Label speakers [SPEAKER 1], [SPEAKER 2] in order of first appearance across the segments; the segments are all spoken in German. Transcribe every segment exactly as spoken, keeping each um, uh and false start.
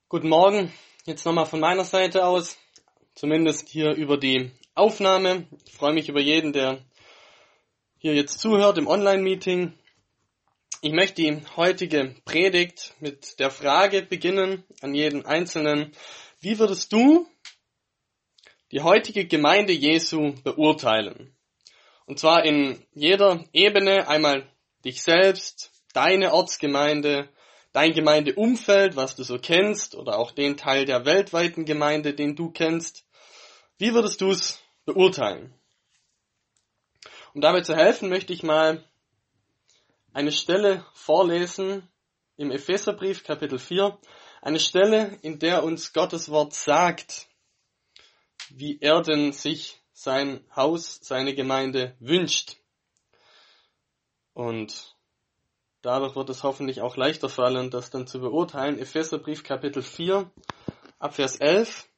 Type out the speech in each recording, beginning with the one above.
[SPEAKER 1] Guten Morgen, jetzt nochmal von meiner Seite aus, zumindest hier über die Aufnahme. Ich freue mich über jeden, der hier jetzt zuhört im Online-Meeting. Ich möchte die heutige Predigt mit der Frage beginnen an jeden Einzelnen: Wie würdest du die heutige Gemeinde Jesu beurteilen? Und zwar in jeder Ebene, einmal dich selbst, deine Ortsgemeinde, dein Gemeindeumfeld, was du so kennst, oder auch den Teil der weltweiten Gemeinde, den du kennst. Wie würdest du es beurteilen? Um dabei zu helfen, möchte ich mal eine Stelle vorlesen im Epheserbrief, Kapitel vier. Eine Stelle, in der uns Gottes Wort sagt, wie er denn sich sein Haus, seine Gemeinde wünscht. Und dadurch wird es hoffentlich auch leichter fallen, das dann zu beurteilen. Epheserbrief Kapitel vier, ab Vers elf.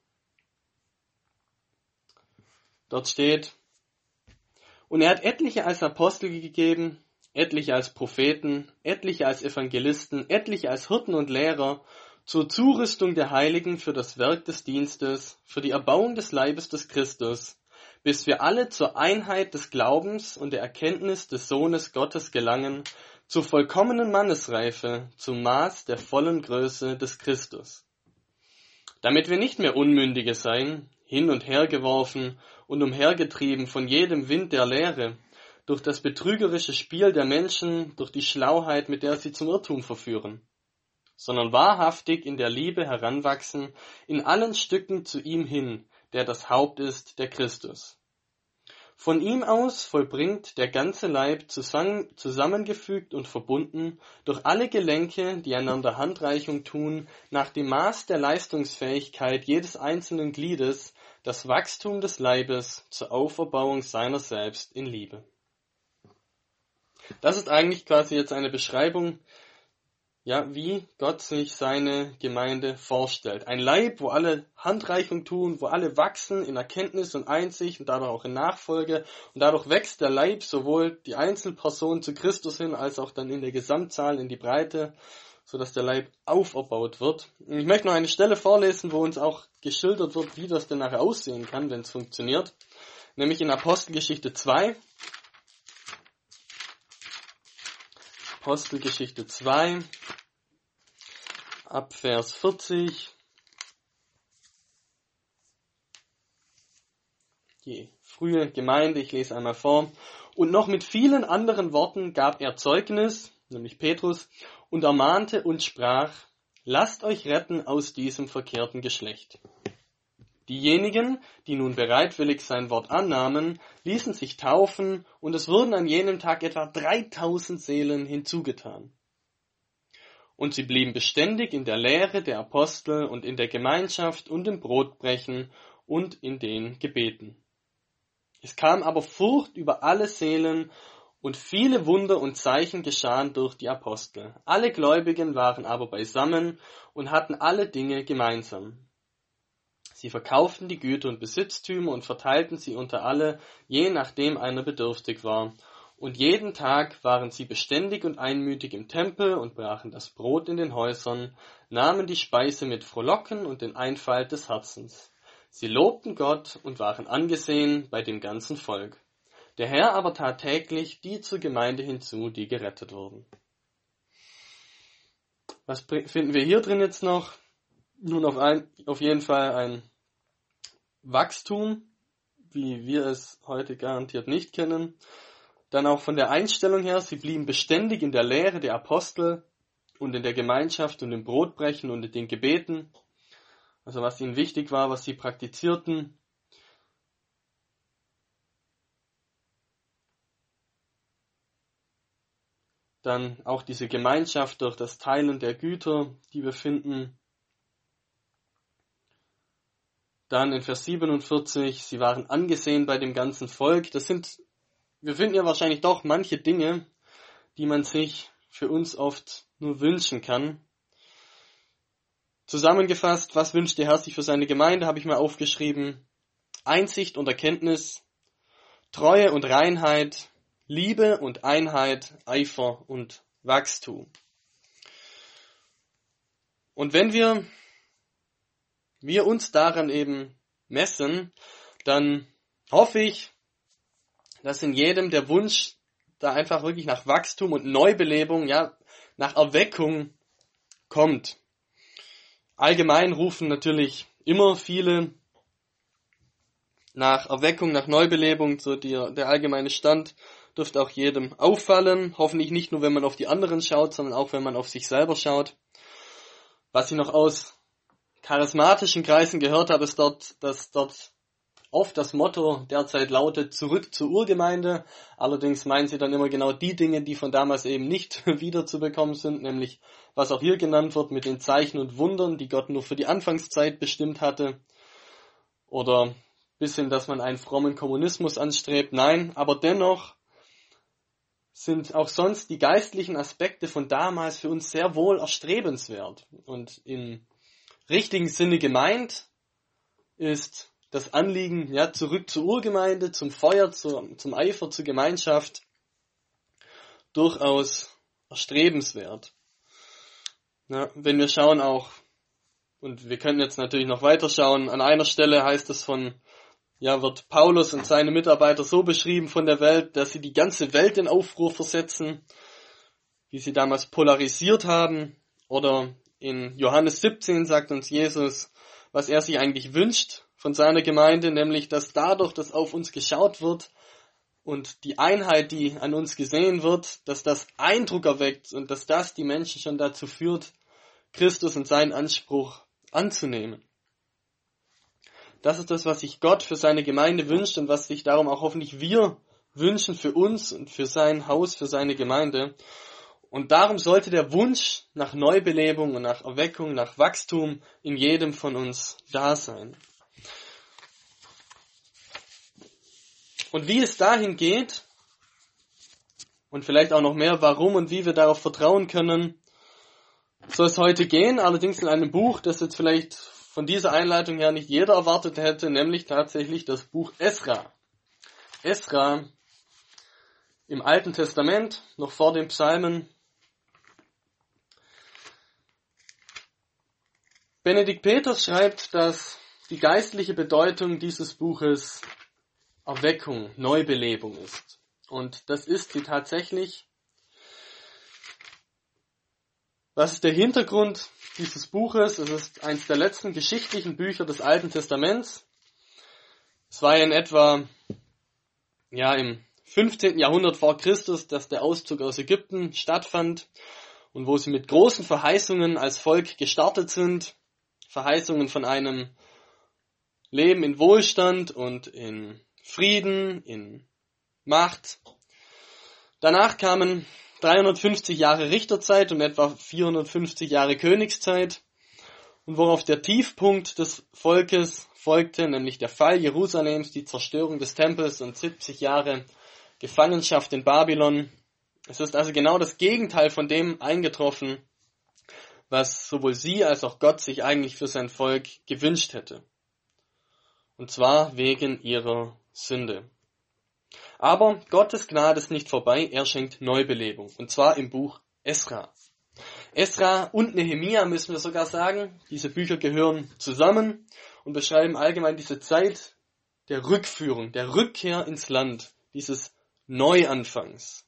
[SPEAKER 1] Dort steht: Und er hat etliche als Apostel gegeben, etliche als Propheten, etliche als Evangelisten, etliche als Hirten und Lehrer, zur Zurüstung der Heiligen für das Werk des Dienstes, für die Erbauung des Leibes des Christus, bis wir alle zur Einheit des Glaubens und der Erkenntnis des Sohnes Gottes gelangen, zur vollkommenen Mannesreife, zum Maß der vollen Größe des Christus. Damit wir nicht mehr Unmündige seien, hin und her geworfen und umhergetrieben von jedem Wind der Lehre, durch das betrügerische Spiel der Menschen, durch die Schlauheit, mit der sie zum Irrtum verführen, sondern wahrhaftig in der Liebe heranwachsen, in allen Stücken zu ihm hin, der das Haupt ist, der Christus. Von ihm aus vollbringt der ganze Leib, zusammen, zusammengefügt und verbunden, durch alle Gelenke, die einander Handreichung tun, nach dem Maß der Leistungsfähigkeit jedes einzelnen Gliedes, das Wachstum des Leibes zur Auferbauung seiner selbst in Liebe. Das ist eigentlich quasi jetzt eine Beschreibung, ja, wie Gott sich seine Gemeinde vorstellt. Ein Leib, wo alle Handreichung tun, wo alle wachsen in Erkenntnis und Einsicht und dadurch auch in Nachfolge. Und dadurch wächst der Leib sowohl die Einzelperson zu Christus hin, als auch dann in der Gesamtzahl, in die Breite, sodass der Leib auferbaut wird. Und ich möchte noch eine Stelle vorlesen, wo uns auch geschildert wird, wie das denn nachher aussehen kann, wenn es funktioniert. Nämlich in Apostelgeschichte zwei. Apostelgeschichte zwei, ab Vers vierzig. Die frühe Gemeinde, ich lese einmal vor. Und noch mit vielen anderen Worten gab er Zeugnis, nämlich Petrus, und ermahnte und sprach: Lasst euch retten aus diesem verkehrten Geschlecht. Diejenigen, die nun bereitwillig sein Wort annahmen, ließen sich taufen, und es wurden an jenem Tag etwa dreitausend Seelen hinzugetan. Und sie blieben beständig in der Lehre der Apostel und in der Gemeinschaft und im Brotbrechen und in den Gebeten. Es kam aber Furcht über alle Seelen, und viele Wunder und Zeichen geschahen durch die Apostel. Alle Gläubigen waren aber beisammen und hatten alle Dinge gemeinsam. Sie verkauften die Güter und Besitztümer und verteilten sie unter alle, je nachdem einer bedürftig war. Und jeden Tag waren sie beständig und einmütig im Tempel und brachen das Brot in den Häusern, nahmen die Speise mit Frohlocken und den Einfalt des Herzens. Sie lobten Gott und waren angesehen bei dem ganzen Volk. Der Herr aber tat täglich die zur Gemeinde hinzu, die gerettet wurden. Was finden wir hier drin jetzt noch? Nun auf, ein, auf jeden Fall ein Wachstum, wie wir es heute garantiert nicht kennen. Dann auch von der Einstellung her, sie blieben beständig in der Lehre der Apostel und in der Gemeinschaft und im Brotbrechen und in den Gebeten. Also was ihnen wichtig war, was sie praktizierten. Dann auch diese Gemeinschaft durch das Teilen der Güter, die wir finden. Dann in Vers siebenundvierzig, sie waren angesehen bei dem ganzen Volk. Das sind, wir finden ja wahrscheinlich doch manche Dinge, die man sich für uns oft nur wünschen kann. Zusammengefasst, was wünscht der Herr sich für seine Gemeinde, habe ich mal aufgeschrieben. Einsicht und Erkenntnis, Treue und Reinheit, Liebe und Einheit, Eifer und Wachstum. Und wenn wir wir uns daran eben messen, dann hoffe ich, dass in jedem der Wunsch da einfach wirklich nach Wachstum und Neubelebung, ja, nach Erweckung kommt. Allgemein rufen natürlich immer viele nach Erweckung, nach Neubelebung, so die, der allgemeine Stand dürfte auch jedem auffallen. Hoffentlich nicht nur, wenn man auf die anderen schaut, sondern auch, wenn man auf sich selber schaut. Was ich noch aus charismatischen Kreisen gehört habe, ist dort, dass dort oft das Motto derzeit lautet, zurück zur Urgemeinde. Allerdings meinen sie dann immer genau die Dinge, die von damals eben nicht wiederzubekommen sind, nämlich was auch hier genannt wird mit den Zeichen und Wundern, die Gott nur für die Anfangszeit bestimmt hatte. Oder bis hin, dass man einen frommen Kommunismus anstrebt. Nein, aber dennoch sind auch sonst die geistlichen Aspekte von damals für uns sehr wohl erstrebenswert. Und im richtigen Sinne gemeint ist das Anliegen, ja, zurück zur Urgemeinde, zum Feuer, zum, zum Eifer, zur Gemeinschaft, durchaus erstrebenswert. Ja, wenn wir schauen auch, und wir können jetzt natürlich noch weiter schauen, an einer Stelle heißt es von, ja, wird Paulus und seine Mitarbeiter so beschrieben von der Welt, dass sie die ganze Welt in Aufruhr versetzen, wie sie damals polarisiert haben. Oder in Johannes siebzehn sagt uns Jesus, was er sich eigentlich wünscht von seiner Gemeinde, nämlich, dass dadurch, dass auf uns geschaut wird und die Einheit, die an uns gesehen wird, dass das Eindruck erweckt und dass das die Menschen schon dazu führt, Christus und seinen Anspruch anzunehmen. Das ist das, was sich Gott für seine Gemeinde wünscht und was sich darum auch hoffentlich wir wünschen für uns und für sein Haus, für seine Gemeinde. Und darum sollte der Wunsch nach Neubelebung und nach Erweckung, nach Wachstum in jedem von uns da sein. Und wie es dahin geht und vielleicht auch noch mehr, warum und wie wir darauf vertrauen können, soll es heute gehen, allerdings in einem Buch, das jetzt vielleicht von dieser Einleitung her nicht jeder erwartet hätte, nämlich tatsächlich das Buch Esra. Esra im Alten Testament, noch vor den Psalmen. Benedikt Peters schreibt, dass die geistliche Bedeutung dieses Buches Erweckung, Neubelebung ist. Und das ist sie tatsächlich. Was ist der Hintergrund dieses Buches? Es ist eines der letzten geschichtlichen Bücher des Alten Testaments. Es war ja in etwa, ja, im fünfzehnten Jahrhundert vor Christus, dass der Auszug aus Ägypten stattfand und wo sie mit großen Verheißungen als Volk gestartet sind. Verheißungen von einem Leben in Wohlstand und in Frieden, in Macht. Danach kamen dreihundertfünfzig Jahre Richterzeit und etwa vierhundertfünfzig Jahre Königszeit. Und worauf der Tiefpunkt des Volkes folgte, nämlich der Fall Jerusalems, die Zerstörung des Tempels und siebzig Jahre Gefangenschaft in Babylon. Es ist also genau das Gegenteil von dem eingetroffen, was sowohl sie als auch Gott sich eigentlich für sein Volk gewünscht hätte. Und zwar wegen ihrer Sünde. Aber Gottes Gnade ist nicht vorbei, er schenkt Neubelebung. Und zwar im Buch Esra. Esra und Nehemia müssen wir sogar sagen, diese Bücher gehören zusammen und beschreiben allgemein diese Zeit der Rückführung, der Rückkehr ins Land, dieses Neuanfangs.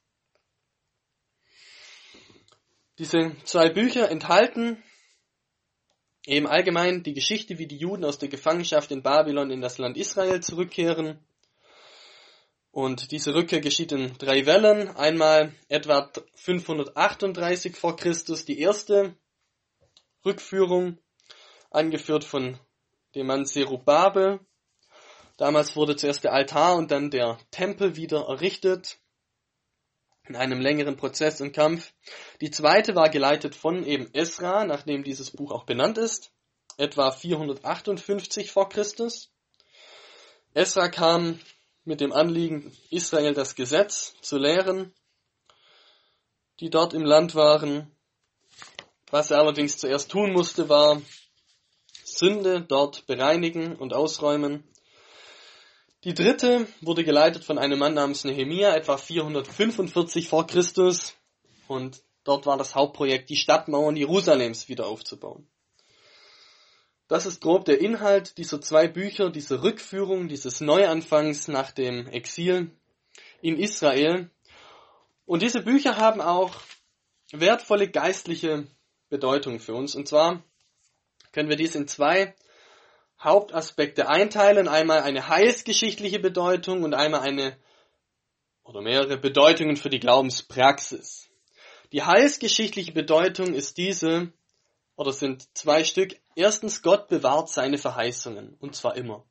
[SPEAKER 1] Diese zwei Bücher enthalten eben allgemein die Geschichte, wie die Juden aus der Gefangenschaft in Babylon in das Land Israel zurückkehren. Und diese Rückkehr geschieht in drei Wellen. Einmal etwa fünfhundertachtunddreißig vor Christus die erste Rückführung, angeführt von dem Mann Zerubabel. Damals wurde zuerst der Altar und dann der Tempel wieder errichtet, in einem längeren Prozess und Kampf. Die zweite war geleitet von eben Esra, nachdem dieses Buch auch benannt ist, etwa vierhundertachtundfünfzig vor Christus. Esra kam mit dem Anliegen, Israel das Gesetz zu lehren, die dort im Land waren. Was er allerdings zuerst tun musste, war Sünde dort bereinigen und ausräumen. Die dritte wurde geleitet von einem Mann namens Nehemia, etwa vierhundertfünfundvierzig vor Christus. Und dort war das Hauptprojekt, die Stadtmauern Jerusalems wieder aufzubauen. Das ist grob der Inhalt dieser zwei Bücher, dieser Rückführung, dieses Neuanfangs nach dem Exil in Israel. Und diese Bücher haben auch wertvolle geistliche Bedeutung für uns. Und zwar können wir dies in zwei Hauptaspekte einteilen. Einmal eine heilsgeschichtliche Bedeutung und einmal eine oder mehrere Bedeutungen für die Glaubenspraxis. Die heilsgeschichtliche Bedeutung ist diese, oder sind zwei Stück. Erstens, Gott bewahrt seine Verheißungen, und zwar immer.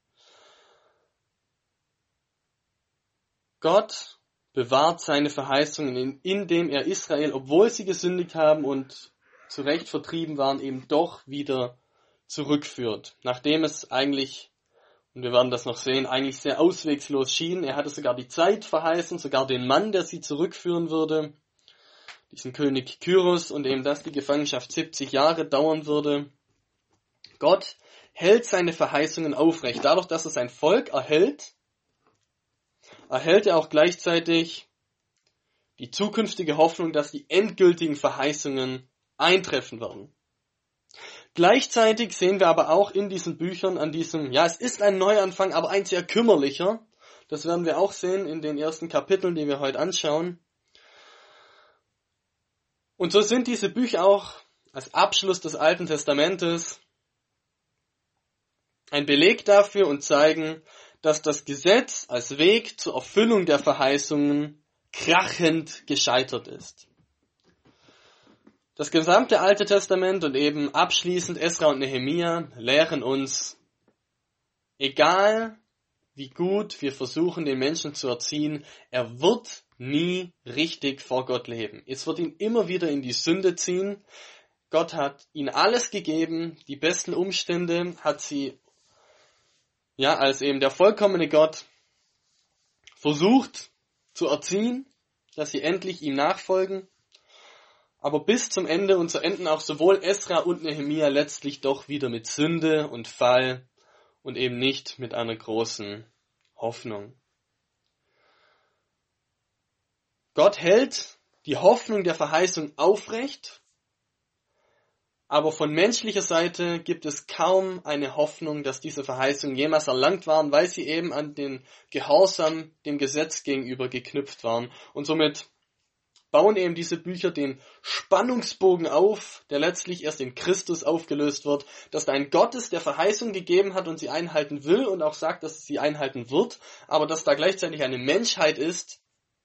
[SPEAKER 1] Gott bewahrt seine Verheißungen, indem er Israel, obwohl sie gesündigt haben und zu Recht vertrieben waren, eben doch wieder zurückführt. Nachdem es eigentlich, und wir werden das noch sehen, eigentlich sehr auswegslos schien. Er hatte sogar die Zeit verheißen, sogar den Mann, der sie zurückführen würde, diesen König Kyros, und eben, dass die Gefangenschaft siebzig Jahre dauern würde. Gott hält seine Verheißungen aufrecht. Dadurch, dass er sein Volk erhält, erhält er auch gleichzeitig die zukünftige Hoffnung, dass die endgültigen Verheißungen eintreffen werden. Gleichzeitig sehen wir aber auch in diesen Büchern an diesem, ja, es ist ein Neuanfang, aber ein sehr kümmerlicher. Das werden wir auch sehen in den ersten Kapiteln, die wir heute anschauen. Und so sind diese Bücher auch als Abschluss des Alten Testamentes ein Beleg dafür und zeigen, dass das Gesetz als Weg zur Erfüllung der Verheißungen krachend gescheitert ist. Das gesamte Alte Testament und eben abschließend Esra und Nehemia lehren uns, egal wie gut wir versuchen, den Menschen zu erziehen, er wird nie richtig vor Gott leben. Es wird ihn immer wieder in die Sünde ziehen. Gott hat ihnen alles gegeben, die besten Umstände hat sie, ja, als eben der vollkommene Gott versucht zu erziehen, dass sie endlich ihm nachfolgen. Aber bis zum Ende und zu enden auch sowohl Esra und Nehemia letztlich doch wieder mit Sünde und Fall und eben nicht mit einer großen Hoffnung. Gott hält die Hoffnung der Verheißung aufrecht, aber von menschlicher Seite gibt es kaum eine Hoffnung, dass diese Verheißungen jemals erlangt waren, weil sie eben an den Gehorsam dem Gesetz gegenüber geknüpft waren. Und somit bauen eben diese Bücher den Spannungsbogen auf, der letztlich erst in Christus aufgelöst wird, dass da ein Gott ist, der Verheißung gegeben hat und sie einhalten will und auch sagt, dass es sie einhalten wird, aber dass da gleichzeitig eine Menschheit ist,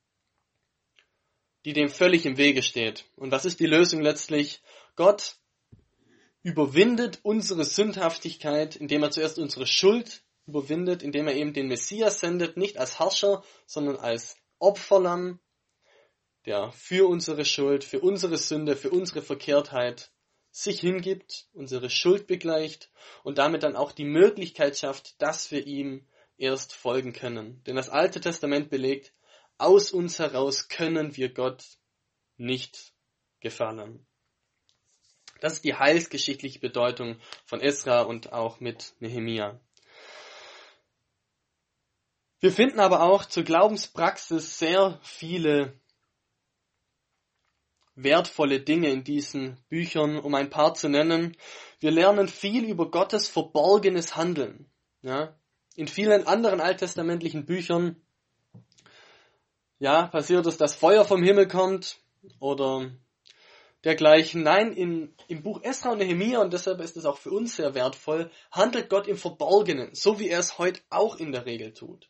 [SPEAKER 1] die dem völlig im Wege steht. Und was ist die Lösung letztlich? Gott überwindet unsere Sündhaftigkeit, indem er zuerst unsere Schuld überwindet, indem er eben den Messias sendet, nicht als Herrscher, sondern als Opferlamm, der für unsere Schuld, für unsere Sünde, für unsere Verkehrtheit sich hingibt, unsere Schuld begleicht und damit dann auch die Möglichkeit schafft, dass wir ihm erst folgen können. Denn das Alte Testament belegt, aus uns heraus können wir Gott nicht gefallen. Das ist die heilsgeschichtliche Bedeutung von Esra und auch mit Nehemia. Wir finden aber auch zur Glaubenspraxis sehr viele wertvolle Dinge in diesen Büchern, um ein paar zu nennen. Wir lernen viel über Gottes verborgenes Handeln. Ja? In vielen anderen alttestamentlichen Büchern ja, passiert es, dass Feuer vom Himmel kommt oder dergleichen. Nein, in, im Buch Esra und Nehemia, und deshalb ist es auch für uns sehr wertvoll, handelt Gott im Verborgenen, so wie er es heute auch in der Regel tut.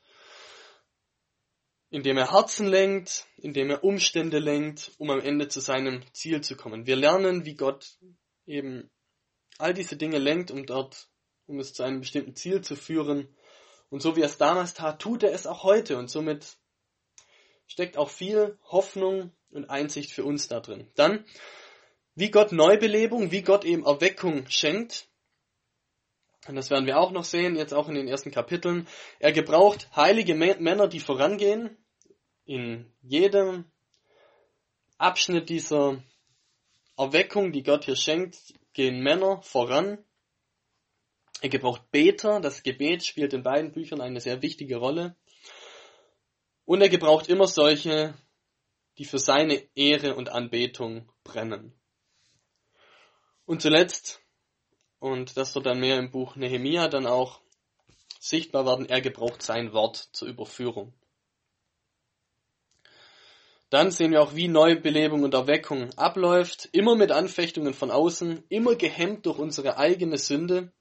[SPEAKER 1] Indem er Herzen lenkt, indem er Umstände lenkt, um am Ende zu seinem Ziel zu kommen. Wir lernen, wie Gott eben all diese Dinge lenkt, um dort, um es zu einem bestimmten Ziel zu führen. Und so wie er es damals tat, tut er es auch heute. Und somit steckt auch viel Hoffnung und Einsicht für uns da drin. Dann, wie Gott Neubelebung, wie Gott eben Erweckung schenkt. Und das werden wir auch noch sehen, jetzt auch in den ersten Kapiteln. Er gebraucht heilige Männer, die vorangehen. In jedem Abschnitt dieser Erweckung, die Gott hier schenkt, gehen Männer voran. Er gebraucht Beter. Das Gebet spielt in beiden Büchern eine sehr wichtige Rolle. Und er gebraucht immer solche, die für seine Ehre und Anbetung brennen. Und zuletzt und das wird dann mehr im Buch Nehemia dann auch sichtbar werden. Er gebraucht sein Wort zur Überführung. Dann sehen wir auch, wie Neubelebung und Erweckung abläuft, immer mit Anfechtungen von außen, immer gehemmt durch unsere eigene Sünde.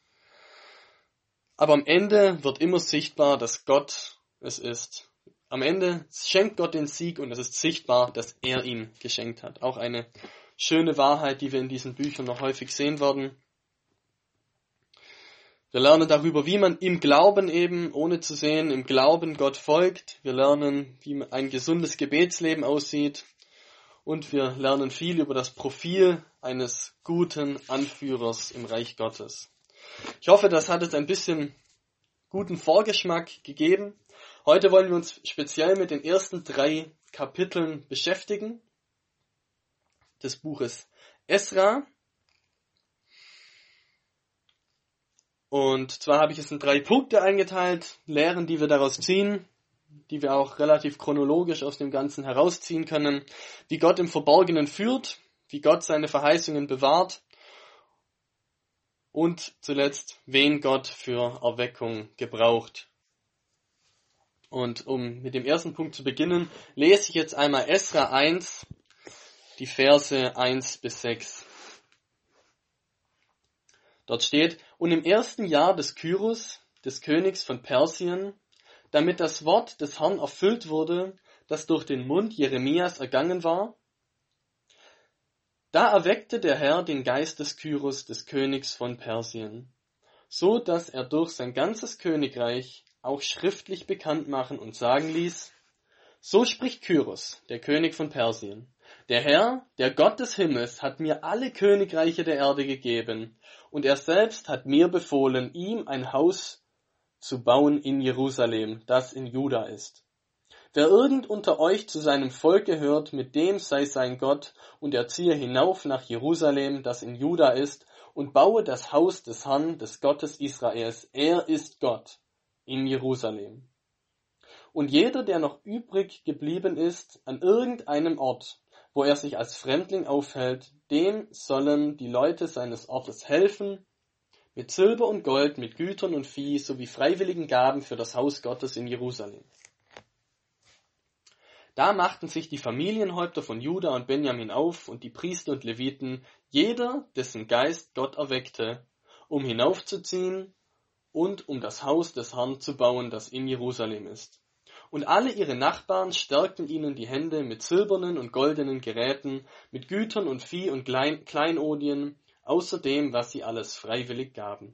[SPEAKER 1] Aber am Ende wird immer sichtbar, dass Gott es ist. Am Ende schenkt Gott den Sieg und es ist sichtbar, dass er ihn geschenkt hat. Auch eine schöne Wahrheit, die wir in diesen Büchern noch häufig sehen werden. Wir lernen darüber, wie man im Glauben eben, ohne zu sehen, im Glauben Gott folgt. Wir lernen, wie ein gesundes Gebetsleben aussieht. Und wir lernen viel über das Profil eines guten Anführers im Reich Gottes. Ich hoffe, das hat jetzt ein bisschen guten Vorgeschmack gegeben. Heute wollen wir uns speziell mit den ersten drei Kapiteln beschäftigen des Buches Esra. Und zwar habe ich es in drei Punkte eingeteilt, Lehren, die wir daraus ziehen, die wir auch relativ chronologisch aus dem Ganzen herausziehen können, wie Gott im Verborgenen führt, wie Gott seine Verheißungen bewahrt und zuletzt, wen Gott für Erweckung gebraucht. Und um mit dem ersten Punkt zu beginnen, lese ich jetzt einmal Esra eins, die Verse eins bis sechs. Dort steht, und im ersten Jahr des Kyrus, des Königs von Persien, damit das Wort des Herrn erfüllt wurde, das durch den Mund Jeremias ergangen war, da erweckte der Herr den Geist des Kyrus, des Königs von Persien, so dass er durch sein ganzes Königreich auch schriftlich bekannt machen und sagen ließ, so spricht Kyrus, der König von Persien. Der Herr, der Gott des Himmels, hat mir alle Königreiche der Erde gegeben, und er selbst hat mir befohlen, ihm ein Haus zu bauen in Jerusalem, das in Juda ist. Wer irgend unter euch zu seinem Volk gehört, mit dem sei sein Gott, und er ziehe hinauf nach Jerusalem, das in Juda ist, und baue das Haus des Herrn, des Gottes Israels. Er ist Gott in Jerusalem. Und jeder, der noch übrig geblieben ist, an irgendeinem Ort, wo er sich als Fremdling aufhält, dem sollen die Leute seines Ortes helfen, mit Silber und Gold, mit Gütern und Vieh, sowie freiwilligen Gaben für das Haus Gottes in Jerusalem. Da machten sich die Familienhäupter von Juda und Benjamin auf und die Priester und Leviten, jeder, dessen Geist Gott erweckte, um hinaufzuziehen und um das Haus des Herrn zu bauen, das in Jerusalem ist. Und alle ihre Nachbarn stärkten ihnen die Hände mit silbernen und goldenen Geräten, mit Gütern und Vieh und Klein- Kleinodien, außer dem, was sie alles freiwillig gaben.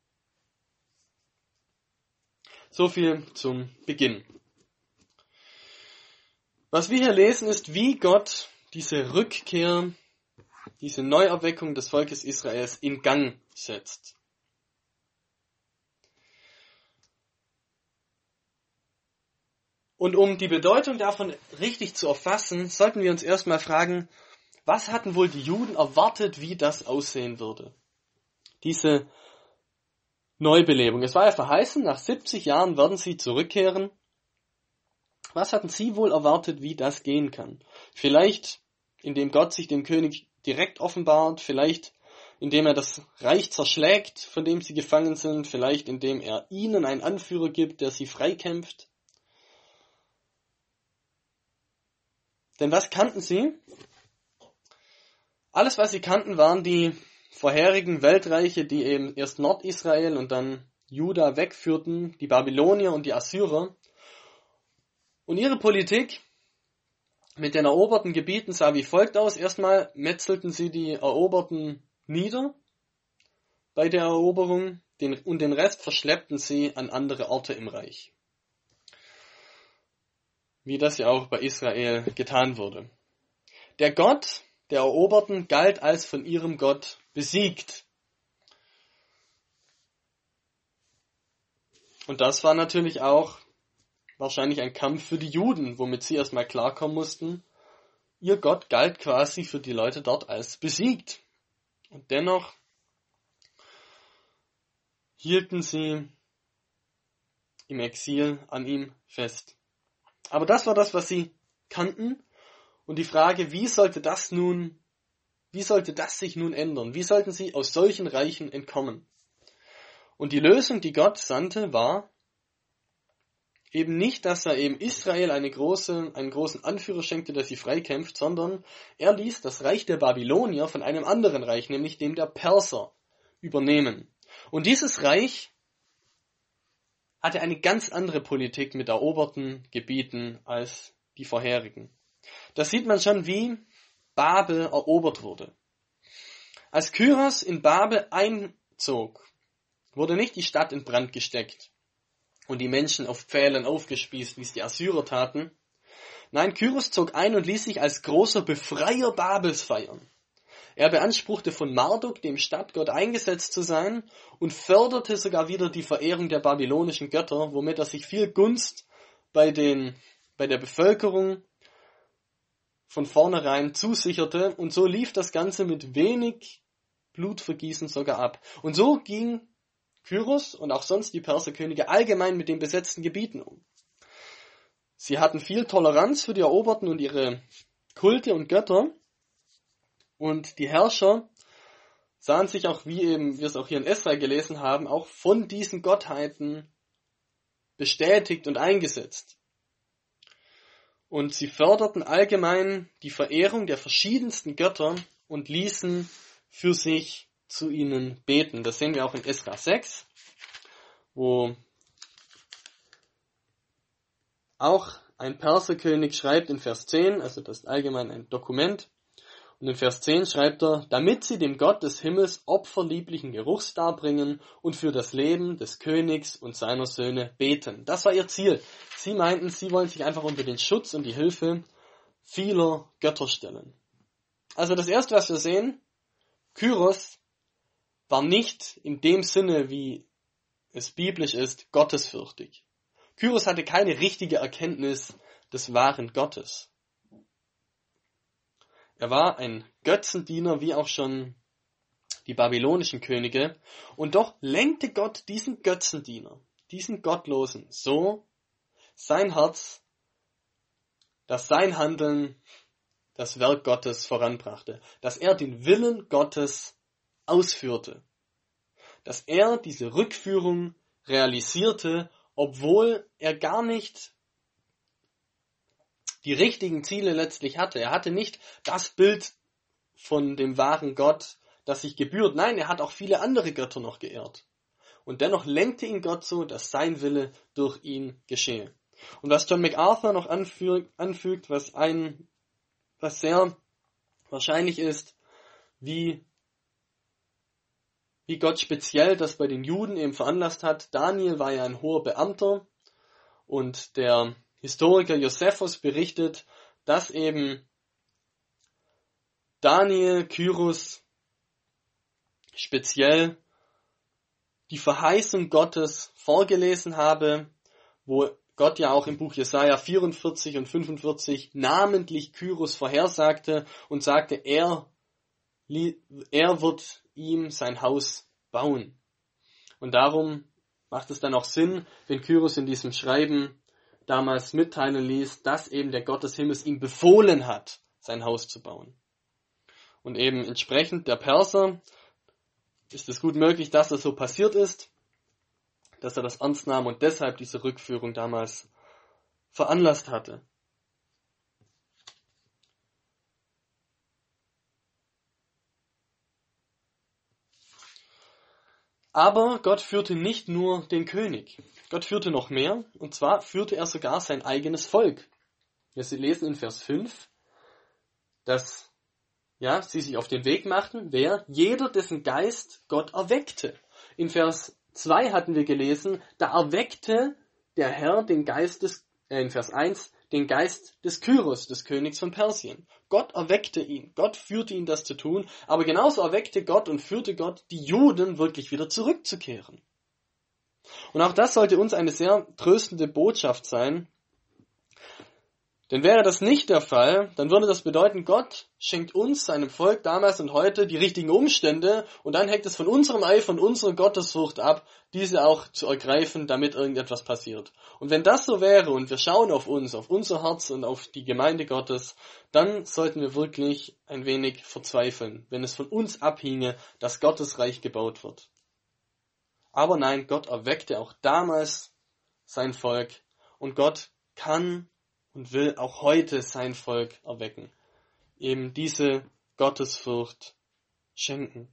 [SPEAKER 1] So viel zum Beginn. Was wir hier lesen, ist, wie Gott diese Rückkehr, diese Neuerweckung des Volkes Israels in Gang setzt. Und um die Bedeutung davon richtig zu erfassen, sollten wir uns erstmal fragen, was hatten wohl die Juden erwartet, wie das aussehen würde? Diese Neubelebung. Es war ja verheißen, nach siebzig Jahren werden sie zurückkehren. Was hatten sie wohl erwartet, wie das gehen kann? Vielleicht, indem Gott sich dem König direkt offenbart, vielleicht indem er das Reich zerschlägt, von dem sie gefangen sind, vielleicht indem er ihnen einen Anführer gibt, der sie freikämpft. Denn was kannten sie? Alles, was sie kannten, waren die vorherigen Weltreiche, die eben erst Nordisrael und dann Juda wegführten, die Babylonier und die Assyrer. Und ihre Politik mit den eroberten Gebieten sah wie folgt aus. Erstmal metzelten sie die Eroberten nieder bei der Eroberung den, und den Rest verschleppten sie an andere Orte im Reich. Wie das ja auch bei Israel getan wurde. Der Gott der Eroberten galt als von ihrem Gott besiegt. Und das war natürlich auch wahrscheinlich ein Kampf für die Juden, womit sie erstmal klarkommen mussten. Ihr Gott galt quasi für die Leute dort als besiegt. Und dennoch hielten sie im Exil an ihm fest. Aber das war das, was sie kannten. Und die Frage, wie sollte das nun, Wie sollte das sich nun ändern? Wie sollten sie aus solchen Reichen entkommen? Und die Lösung, die Gott sandte, war eben nicht, dass er eben Israel eine große, einen großen Anführer schenkte, der sie freikämpft, sondern er ließ das Reich der Babylonier von einem anderen Reich, nämlich dem der Perser, übernehmen. Und dieses Reich hatte eine ganz andere Politik mit eroberten Gebieten als die vorherigen. Da sieht man schon, wie Babel erobert wurde. Als Kyros in Babel einzog, wurde nicht die Stadt in Brand gesteckt und die Menschen auf Pfählen aufgespießt, wie es die Assyrer taten. Nein, Kyros zog ein und ließ sich als großer Befreier Babels feiern. Er beanspruchte von Marduk, dem Stadtgott, eingesetzt zu sein und förderte sogar wieder die Verehrung der babylonischen Götter, womit er sich viel Gunst bei, den, bei der Bevölkerung von vornherein zusicherte. Und so lief das Ganze mit wenig Blutvergießen sogar ab. Und so ging Kyros und auch sonst die Perserkönige allgemein mit den besetzten Gebieten um. Sie hatten viel Toleranz für die Eroberten und ihre Kulte und Götter. Und die Herrscher sahen sich auch, wie eben wir es auch hier in Esra gelesen haben, auch von diesen Gottheiten bestätigt und eingesetzt. Und sie förderten allgemein die Verehrung der verschiedensten Götter und ließen für sich zu ihnen beten. Das sehen wir auch in Esra sechs, wo auch ein Perserkönig schreibt in Vers zehn, also das ist allgemein ein Dokument, und in Vers zehn schreibt er, damit sie dem Gott des Himmels Opfer lieblichen Geruchs darbringen und für das Leben des Königs und seiner Söhne beten. Das war ihr Ziel. Sie meinten, sie wollen sich einfach unter den Schutz und die Hilfe vieler Götter stellen. Also das Erste, was wir sehen, Kyros war nicht in dem Sinne, wie es biblisch ist, gottesfürchtig. Kyros hatte keine richtige Erkenntnis des wahren Gottes. Er war ein Götzendiener, wie auch schon die babylonischen Könige. Und doch lenkte Gott diesen Götzendiener, diesen Gottlosen, so sein Herz, dass sein Handeln das Werk Gottes voranbrachte, dass er den Willen Gottes ausführte, dass er diese Rückführung realisierte, obwohl er gar nicht die richtigen Ziele letztlich hatte. Er hatte nicht das Bild von dem wahren Gott, das sich gebührt. Nein, er hat auch viele andere Götter noch geehrt. Und dennoch lenkte ihn Gott so, dass sein Wille durch ihn geschehe. Und was John MacArthur noch anfügt, anfügt was, ein, was sehr wahrscheinlich ist, wie, wie Gott speziell das bei den Juden eben veranlasst hat. Daniel war ja ein hoher Beamter und der Historiker Josephus berichtet, dass eben Daniel Kyros speziell die Verheißung Gottes vorgelesen habe, wo Gott ja auch im Buch Jesaja vierundvierzig und fünfundvierzig namentlich Kyros vorhersagte und sagte, er, er wird ihm sein Haus bauen. Und darum macht es dann auch Sinn, wenn Kyros in diesem Schreiben damals mitteilen ließ, dass eben der Gott des Himmels ihm befohlen hat, sein Haus zu bauen. Und eben entsprechend der Perser ist es gut möglich, dass das so passiert ist, dass er das ernst nahm und deshalb diese Rückführung damals veranlasst hatte. Aber Gott führte nicht nur den König. Gott führte noch mehr, und zwar führte er sogar sein eigenes Volk. Wir lesen in Vers fünf, dass ja, sie sich auf den Weg machten, wer? Jeder, dessen Geist Gott erweckte. In Vers zwei hatten wir gelesen, da erweckte der Herr den Geist des, äh, in Vers eins, den Geist des Kyros, des Königs von Persien. Gott erweckte ihn, Gott führte ihn, das zu tun, aber genauso erweckte Gott und führte Gott die Juden wirklich wieder zurückzukehren. Und auch das sollte uns eine sehr tröstende Botschaft sein. Denn wäre das nicht der Fall, dann würde das bedeuten, Gott schenkt uns, seinem Volk damals und heute, die richtigen Umstände und dann hängt es von unserem Eifer und unserer Gottesfurcht ab, diese auch zu ergreifen, damit irgendetwas passiert. Und wenn das so wäre und wir schauen auf uns, auf unser Herz und auf die Gemeinde Gottes, dann sollten wir wirklich ein wenig verzweifeln, wenn es von uns abhinge, dass Gottes Reich gebaut wird. Aber nein, Gott erweckte auch damals sein Volk und Gott kann und will auch heute sein Volk erwecken. Eben diese Gottesfurcht schenken.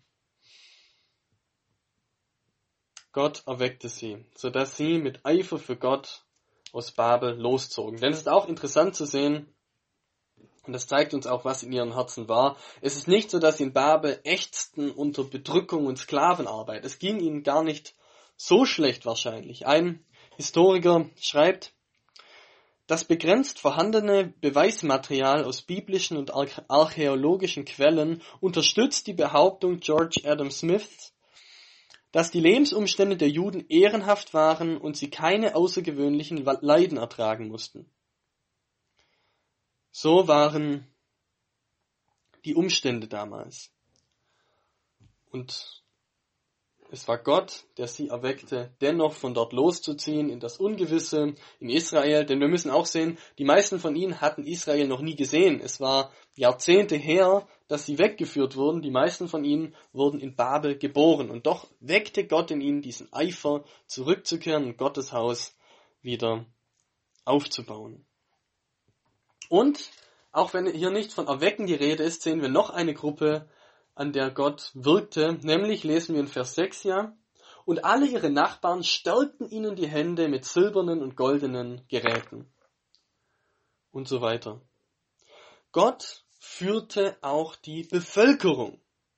[SPEAKER 1] Gott erweckte sie, sodass sie mit Eifer für Gott aus Babel loszogen. Denn es ist auch interessant zu sehen, und das zeigt uns auch, was in ihren Herzen war. Es ist nicht so, dass sie in Babel ächzten unter Bedrückung und Sklavenarbeit. Es ging ihnen gar nicht so schlecht wahrscheinlich. Ein Historiker schreibt, das begrenzt vorhandene Beweismaterial aus biblischen und archäologischen Quellen unterstützt die Behauptung George Adam Smiths, dass die Lebensumstände der Juden ehrenhaft waren und sie keine außergewöhnlichen Leiden ertragen mussten. So waren die Umstände damals. Und es war Gott, der sie erweckte, dennoch von dort loszuziehen in das Ungewisse, in Israel. Denn wir müssen auch sehen, die meisten von ihnen hatten Israel noch nie gesehen. Es war Jahrzehnte her, dass sie weggeführt wurden. Die meisten von ihnen wurden in Babel geboren. Und doch weckte Gott in ihnen diesen Eifer, zurückzukehren und Gottes Haus wieder aufzubauen. Und auch wenn hier nicht von Erwecken die Rede ist, sehen wir noch eine Gruppe, an der Gott wirkte, nämlich lesen wir in Vers sechs ja, und alle ihre Nachbarn stärkten ihnen die Hände mit silbernen und goldenen Geräten und so weiter. Gott führte auch die Bevölkerung.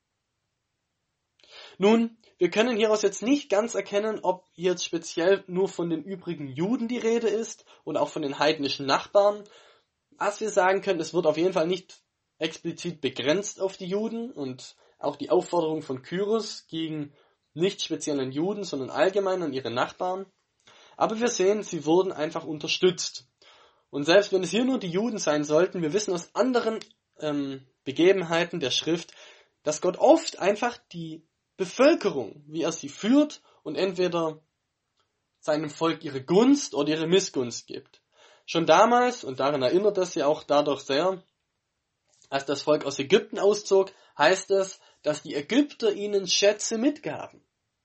[SPEAKER 1] Nun, wir können hieraus jetzt nicht ganz erkennen, ob hier jetzt speziell nur von den übrigen Juden die Rede ist und auch von den heidnischen Nachbarn. Was wir sagen können, es wird auf jeden Fall nicht explizit begrenzt auf die Juden und auch die Aufforderung von Kyros ging nicht speziell an Juden, sondern allgemein an ihre Nachbarn. Aber wir sehen, sie wurden einfach unterstützt. Und selbst wenn es hier nur die Juden sein sollten, wir wissen aus anderen ähm, Begebenheiten der Schrift, dass Gott oft einfach die Bevölkerung, wie er sie führt, und entweder seinem Volk ihre Gunst oder ihre Missgunst gibt. Schon damals, und daran erinnert das ja auch dadurch sehr, als das Volk aus Ägypten auszog, heißt es, dass die Ägypter ihnen Schätze mitgaben.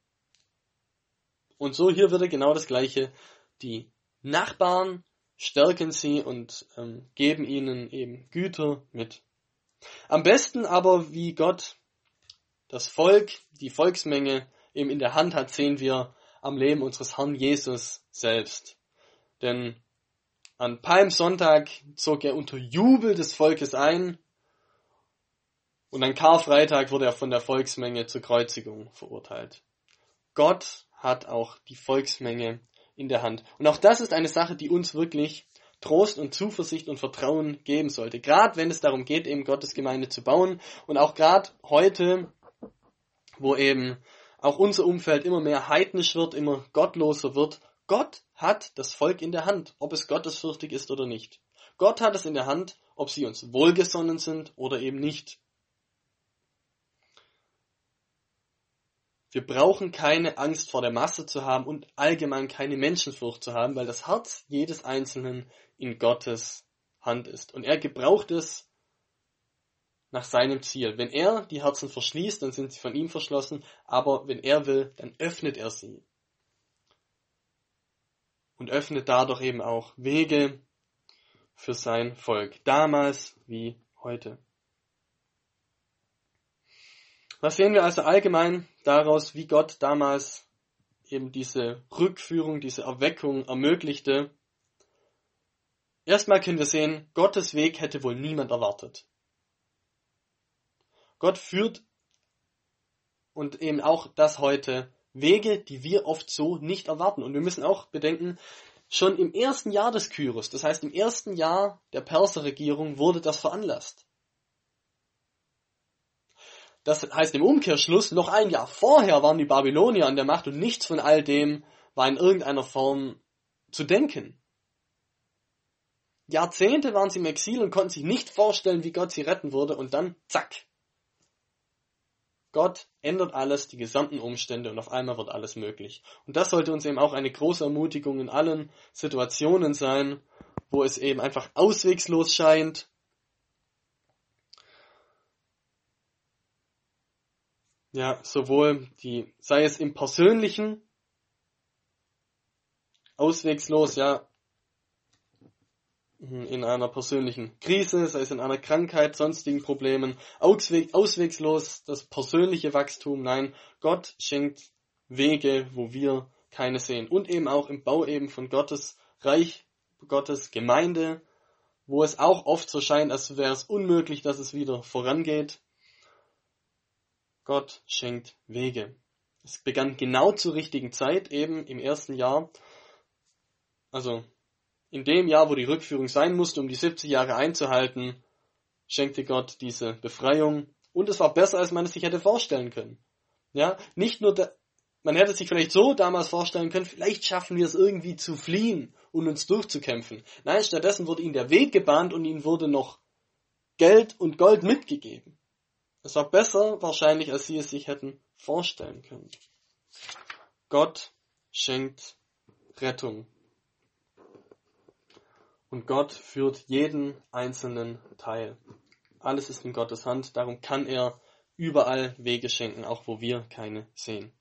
[SPEAKER 1] Und so hier wieder genau das Gleiche. Die Nachbarn stärken sie und ähm, geben ihnen eben Güter mit. Am besten aber, wie Gott das Volk, die Volksmenge eben in der Hand hat, sehen wir am Leben unseres Herrn Jesus selbst. Denn an Palmsonntag zog er unter Jubel des Volkes ein und an Karfreitag wurde er von der Volksmenge zur Kreuzigung verurteilt. Gott hat auch die Volksmenge in der Hand. Und auch das ist eine Sache, die uns wirklich Trost und Zuversicht und Vertrauen geben sollte. Gerade wenn es darum geht, eben Gottes Gemeinde zu bauen und auch gerade heute, wo eben auch unser Umfeld immer mehr heidnisch wird, immer gottloser wird. Gott hat das Volk in der Hand, ob es gottesfürchtig ist oder nicht. Gott hat es in der Hand, ob sie uns wohlgesonnen sind oder eben nicht. Wir brauchen keine Angst vor der Masse zu haben und allgemein keine Menschenfurcht zu haben, weil das Herz jedes Einzelnen in Gottes Hand ist. Und er gebraucht es nach seinem Ziel. Wenn er die Herzen verschließt, dann sind sie von ihm verschlossen, aber wenn er will, dann öffnet er sie. Und öffnet dadurch eben auch Wege für sein Volk, damals wie heute. Was sehen wir also allgemein daraus, wie Gott damals eben diese Rückführung, diese Erweckung ermöglichte? Erstmal können wir sehen, Gottes Weg hätte wohl niemand erwartet. Gott führt, und eben auch das heute, Wege, die wir oft so nicht erwarten. Und wir müssen auch bedenken, schon im ersten Jahr des Kyros, das heißt im ersten Jahr der Perserregierung, wurde das veranlasst. Das heißt im Umkehrschluss, noch ein Jahr vorher waren die Babylonier an der Macht und nichts von all dem war in irgendeiner Form zu denken. Jahrzehnte waren sie im Exil und konnten sich nicht vorstellen, wie Gott sie retten würde. Und dann, zack. Gott ändert alles, die gesamten Umstände und auf einmal wird alles möglich. Und das sollte uns eben auch eine große Ermutigung in allen Situationen sein, wo es eben einfach auswegslos scheint. Ja, sowohl die, sei es im Persönlichen, auswegslos, ja, in einer persönlichen Krise, sei es in einer Krankheit, sonstigen Problemen, ausweg, auswegslos das persönliche Wachstum. Nein, Gott schenkt Wege, wo wir keine sehen. Und eben auch im Bau eben von Gottes Reich, Gottes Gemeinde, wo es auch oft so scheint, als wäre es unmöglich, dass es wieder vorangeht. Gott schenkt Wege. Es begann genau zur richtigen Zeit, eben im ersten Jahr, also in dem Jahr, wo die Rückführung sein musste, um die siebzig Jahre einzuhalten, schenkte Gott diese Befreiung. Und es war besser, als man es sich hätte vorstellen können. Ja, nicht nur, da, man hätte sich vielleicht so damals vorstellen können, vielleicht schaffen wir es irgendwie zu fliehen und uns durchzukämpfen. Nein, stattdessen wurde ihnen der Weg gebahnt und ihnen wurde noch Geld und Gold mitgegeben. Es war besser wahrscheinlich, als sie es sich hätten vorstellen können. Gott schenkt Rettung. Und Gott führt jeden einzelnen Teil. Alles ist in Gottes Hand, darum kann er überall Wege schenken, auch wo wir keine sehen.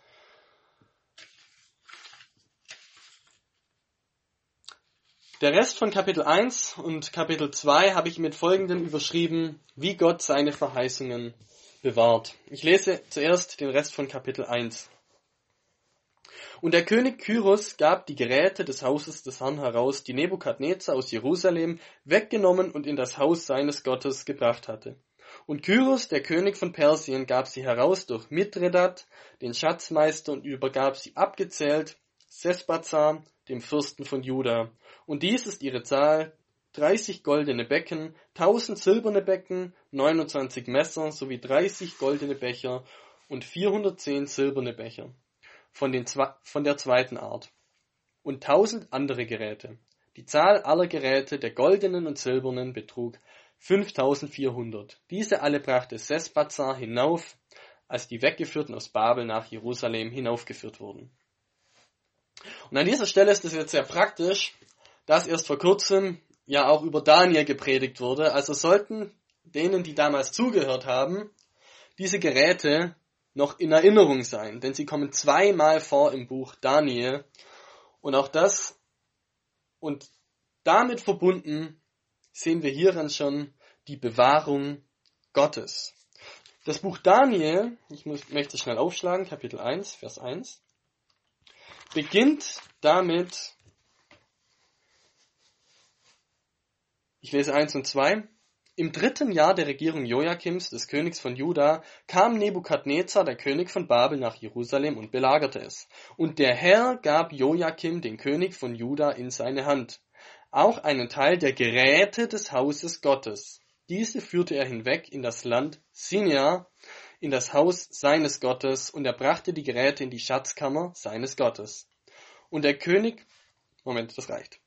[SPEAKER 1] Der Rest von Kapitel eins und Kapitel zwei habe ich mit folgendem überschrieben, wie Gott seine Verheißungen bewahrt. Ich lese zuerst den Rest von Kapitel eins. Und der König Kyros gab die Geräte des Hauses des Herrn heraus, die Nebukadnezar aus Jerusalem weggenommen und in das Haus seines Gottes gebracht hatte. Und Kyros, der König von Persien, gab sie heraus durch Mithredat, den Schatzmeister, und übergab sie abgezählt Sesbazzar, dem Fürsten von Juda. Und dies ist ihre Zahl: dreißig goldene Becken, tausend silberne Becken, neunundzwanzig Messer sowie dreißig goldene Becher und vierhundertzehn silberne Becher von, den, von der zweiten Art und tausend andere Geräte. Die Zahl aller Geräte der goldenen und silbernen betrug fünftausendvierhundert. Diese alle brachte Sesbazzar hinauf, als die Weggeführten aus Babel nach Jerusalem hinaufgeführt wurden. Und an dieser Stelle ist es jetzt sehr praktisch, dass erst vor kurzem ja auch über Daniel gepredigt wurde. Also sollten denen, die damals zugehört haben, diese Geräte noch in Erinnerung sein, denn sie kommen zweimal vor im Buch Daniel. Und auch das und damit verbunden sehen wir hieran schon die Bewahrung Gottes. Das Buch Daniel, ich muss, möchte schnell aufschlagen, Kapitel eins, Vers eins, beginnt damit, ich lese eins und zwei, im dritten Jahr der Regierung Joachims, des Königs von Juda, kam Nebukadnezar, der König von Babel, nach Jerusalem und belagerte es. Und der Herr gab Joachim, den König von Juda, in seine Hand, auch einen Teil der Geräte des Hauses Gottes. Diese führte er hinweg in das Land Sinia, in das Haus seines Gottes, und er brachte die Geräte in die Schatzkammer seines Gottes. Und der König, Moment, das reicht.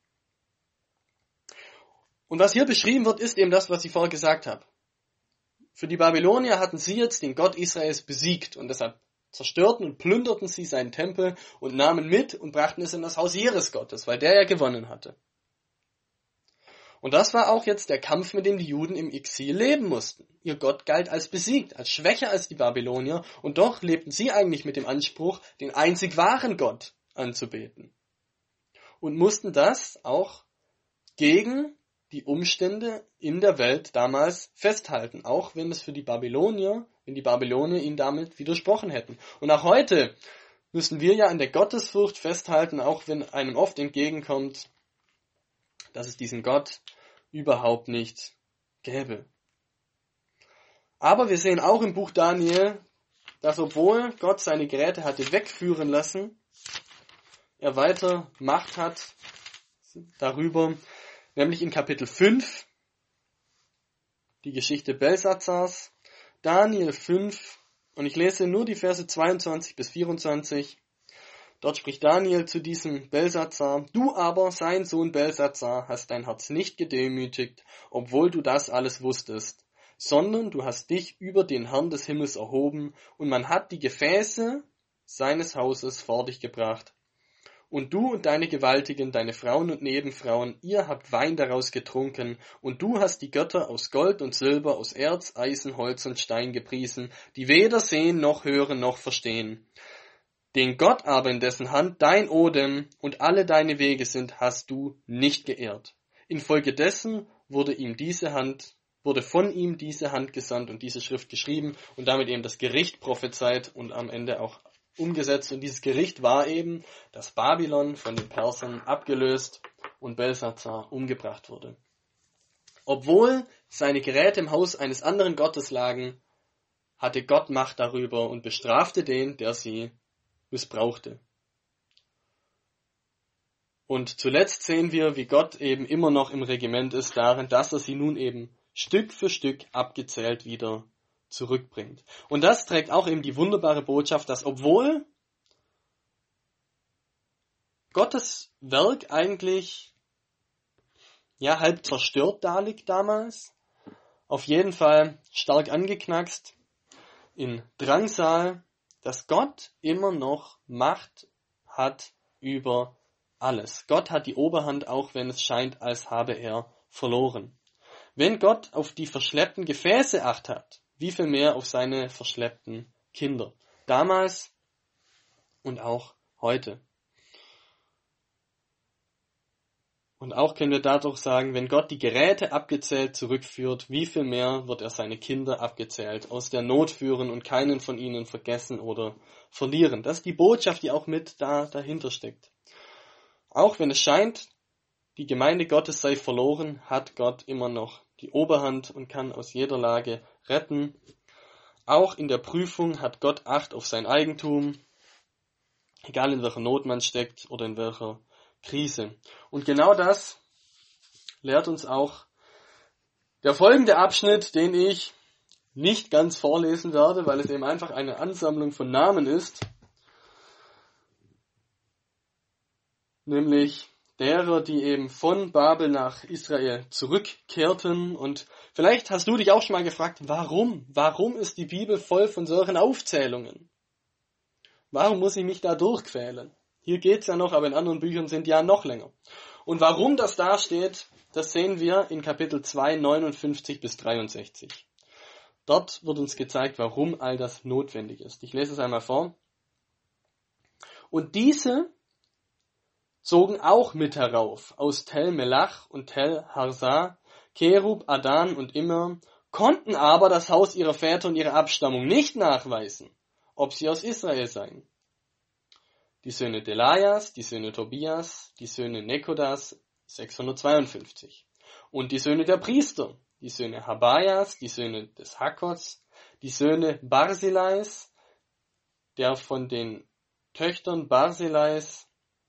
[SPEAKER 1] Und was hier beschrieben wird, ist eben das, was ich vorher gesagt habe. Für die Babylonier hatten sie jetzt den Gott Israels besiegt und deshalb zerstörten und plünderten sie seinen Tempel und nahmen mit und brachten es in das Haus ihres Gottes, weil der ja gewonnen hatte. Und das war auch jetzt der Kampf, mit dem die Juden im Exil leben mussten. Ihr Gott galt als besiegt, als schwächer als die Babylonier, und doch lebten sie eigentlich mit dem Anspruch, den einzig wahren Gott anzubeten. Und mussten das auch gegen die Umstände in der Welt damals festhalten, auch wenn es für die Babylonier, wenn die Babylonier ihnen damit widersprochen hätten. Und auch heute müssen wir ja an der Gottesfurcht festhalten, auch wenn einem oft entgegenkommt, dass es diesen Gott überhaupt nicht gäbe. Aber wir sehen auch im Buch Daniel, dass obwohl Gott seine Geräte hatte wegführen lassen, er weiter Macht hat darüber, nämlich in Kapitel fünf, die Geschichte Belsatzars, Daniel fünf, und ich lese nur die Verse zweiundzwanzig bis vierundzwanzig. Dort spricht Daniel zu diesem Belsatzar: Du aber, sein Sohn Belsatzar, hast dein Herz nicht gedemütigt, obwohl du das alles wusstest, sondern du hast dich über den Herrn des Himmels erhoben, und man hat die Gefäße seines Hauses vor dich gebracht. Und du und deine Gewaltigen, deine Frauen und Nebenfrauen, ihr habt Wein daraus getrunken, und du hast die Götter aus Gold und Silber, aus Erz, Eisen, Holz und Stein gepriesen, die weder sehen noch hören noch verstehen. Den Gott aber, in dessen Hand dein Odem und alle deine Wege sind, hast du nicht geehrt. Infolgedessen wurde ihm diese Hand, wurde von ihm diese Hand gesandt und diese Schrift geschrieben und damit eben das Gericht prophezeit und am Ende auch umgesetzt. Und dieses Gericht war eben, dass Babylon von den Persern abgelöst und Belsatzar umgebracht wurde. Obwohl seine Geräte im Haus eines anderen Gottes lagen, hatte Gott Macht darüber und bestrafte den, der sie missbrauchte. Und zuletzt sehen wir, wie Gott eben immer noch im Regiment ist darin, dass er sie nun eben Stück für Stück abgezählt wieder zurückbringt. Und das trägt auch eben die wunderbare Botschaft, dass obwohl Gottes Werk eigentlich ja halb zerstört daliegt damals, auf jeden Fall stark angeknackst, in Drangsal, dass Gott immer noch Macht hat über alles. Gott hat die Oberhand, auch wenn es scheint, als habe er verloren. Wenn Gott auf die verschleppten Gefäße Acht hat, wie viel mehr auf seine verschleppten Kinder. Damals und auch heute. Und auch können wir dadurch sagen, wenn Gott die Geräte abgezählt zurückführt, wie viel mehr wird er seine Kinder abgezählt aus der Not führen und keinen von ihnen vergessen oder verlieren. Das ist die Botschaft, die auch mit da dahinter steckt. Auch wenn es scheint, die Gemeinde Gottes sei verloren, hat Gott immer noch die Oberhand und kann aus jeder Lage retten. Auch in der Prüfung hat Gott Acht auf sein Eigentum, egal in welcher Not man steckt oder in welcher Krise. Und genau das lehrt uns auch der folgende Abschnitt, den ich nicht ganz vorlesen werde, weil es eben einfach eine Ansammlung von Namen ist, nämlich derer, die eben von Babel nach Israel zurückkehrten. Und vielleicht hast du dich auch schon mal gefragt, warum? Warum ist die Bibel voll von solchen Aufzählungen? Warum muss ich mich da durchquälen? Hier geht's ja noch, aber in anderen Büchern sind ja noch länger. Und warum das da steht, das sehen wir in Kapitel zwei, neunundfünfzig bis dreiundsechzig. Dort wird uns gezeigt, warum all das notwendig ist. Ich lese es einmal vor. Und diese zogen auch mit herauf aus Tel Melach und Tel Harsa, Kerub, Adan und Immer, konnten aber das Haus ihrer Väter und ihre Abstammung nicht nachweisen, ob sie aus Israel seien. Die Söhne Delajas, die Söhne Tobias, die Söhne Nekodas, sechshundertzweiundfünfzig. Und die Söhne der Priester, die Söhne Habajas, die Söhne des Hakots, die Söhne Barsilais, der von den Töchtern Barsilais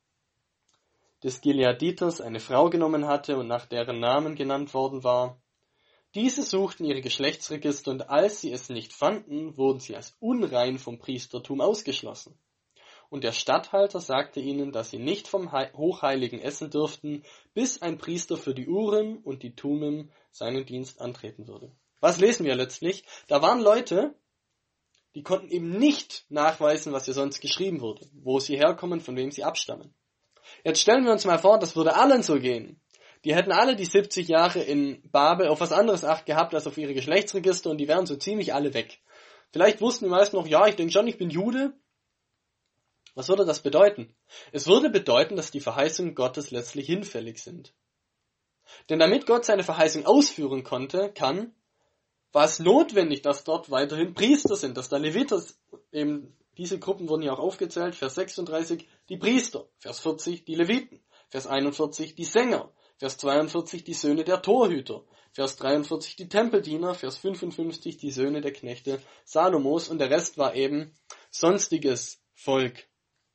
[SPEAKER 1] des Gileaditers eine Frau genommen hatte und nach deren Namen genannt worden war. Diese suchten ihre Geschlechtsregister und als sie es nicht fanden, wurden sie als unrein vom Priestertum ausgeschlossen. Und der Statthalter sagte ihnen, dass sie nicht vom Hochheiligen essen dürften, bis ein Priester für die Urim und die Tumim seinen Dienst antreten würde. Was lesen wir letztlich? Da waren Leute, die konnten eben nicht nachweisen, was hier sonst geschrieben wurde, wo sie herkommen, von wem sie abstammen. Jetzt stellen wir uns mal vor, das würde allen so gehen. Die hätten alle die siebzig Jahre in Babel auf was anderes Acht gehabt als auf ihre Geschlechtsregister und die wären so ziemlich alle weg. Vielleicht wussten die meisten noch, ja, ich denke schon, ich bin Jude. Was würde das bedeuten? Es würde bedeuten, dass die Verheißungen Gottes letztlich hinfällig sind. Denn damit Gott seine Verheißung ausführen konnte, kann, war es notwendig, dass dort weiterhin Priester sind, dass da Leviter, eben diese Gruppen wurden ja auch aufgezählt, Vers sechsunddreißig, die Priester, Vers vierzig, die Leviten, Vers einundvierzig, die Sänger, Vers zweiundvierzig, die Söhne der Torhüter, Vers dreiundvierzig, die Tempeldiener, Vers fünfundfünfzig, die Söhne der Knechte Salomos und der Rest war eben sonstiges Volk.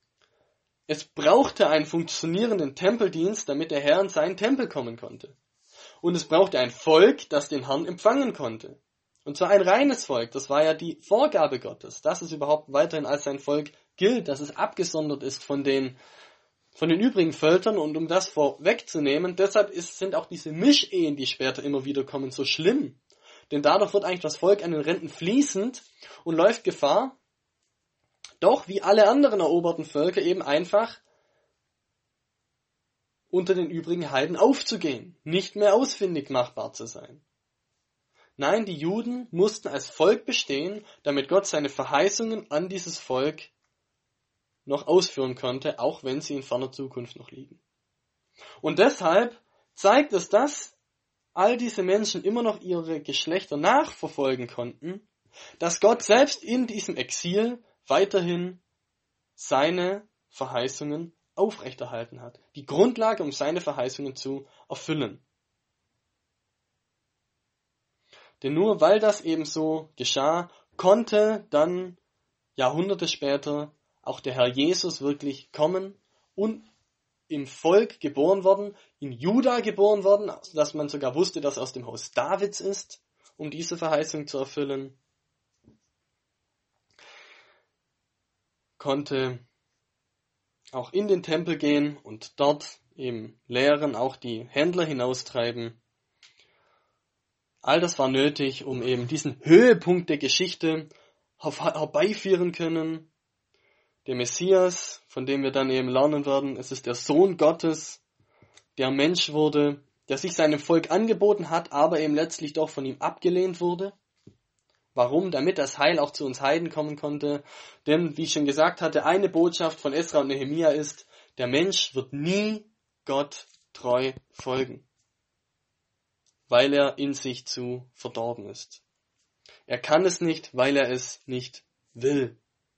[SPEAKER 1] Es brauchte einen funktionierenden Tempeldienst, damit der Herr in seinen Tempel kommen konnte. Und es brauchte ein Volk, das den Herrn empfangen konnte. Und zwar ein reines Volk. Das war ja die Vorgabe Gottes, dass es überhaupt weiterhin als sein Volk gilt, dass es abgesondert ist von den, von den übrigen Völkern. Und um das vorwegzunehmen, deshalb ist, sind auch diese Mischehen, die später immer wieder kommen, so schlimm. Denn dadurch wird eigentlich das Volk an den Rändern fließend und läuft Gefahr, doch wie alle anderen eroberten Völker eben einfach unter den übrigen Heiden aufzugehen, nicht mehr ausfindig machbar zu sein. Nein, die Juden mussten als Volk bestehen, damit Gott seine Verheißungen an dieses Volk noch ausführen konnte, auch wenn sie in ferner Zukunft noch liegen. Und deshalb zeigt es, dass all diese Menschen immer noch ihre Geschlechter nachverfolgen konnten, dass Gott selbst in diesem Exil weiterhin seine Verheißungen aufrechterhalten hat. Die Grundlage, um seine Verheißungen zu erfüllen. Denn nur weil das eben so geschah, konnte dann Jahrhunderte später auch der Herr Jesus wirklich kommen und im Volk geboren worden, in Juda geboren worden, dass man sogar wusste, dass er aus dem Haus Davids ist, um diese Verheißung zu erfüllen. Konnte auch in den Tempel gehen und dort eben lehren, auch die Händler hinaustreiben. All das war nötig, um eben diesen Höhepunkt der Geschichte herbeiführen können. Der Messias, von dem wir dann eben lernen werden, es ist der Sohn Gottes, der Mensch wurde, der sich seinem Volk angeboten hat, aber eben letztlich doch von ihm abgelehnt wurde. Warum? Damit das Heil auch zu uns Heiden kommen konnte. Denn, wie ich schon gesagt hatte, eine Botschaft von Esra und Nehemia ist, der Mensch wird nie Gott treu folgen, weil er in sich zu verdorben ist. Er kann es nicht, weil er es nicht will.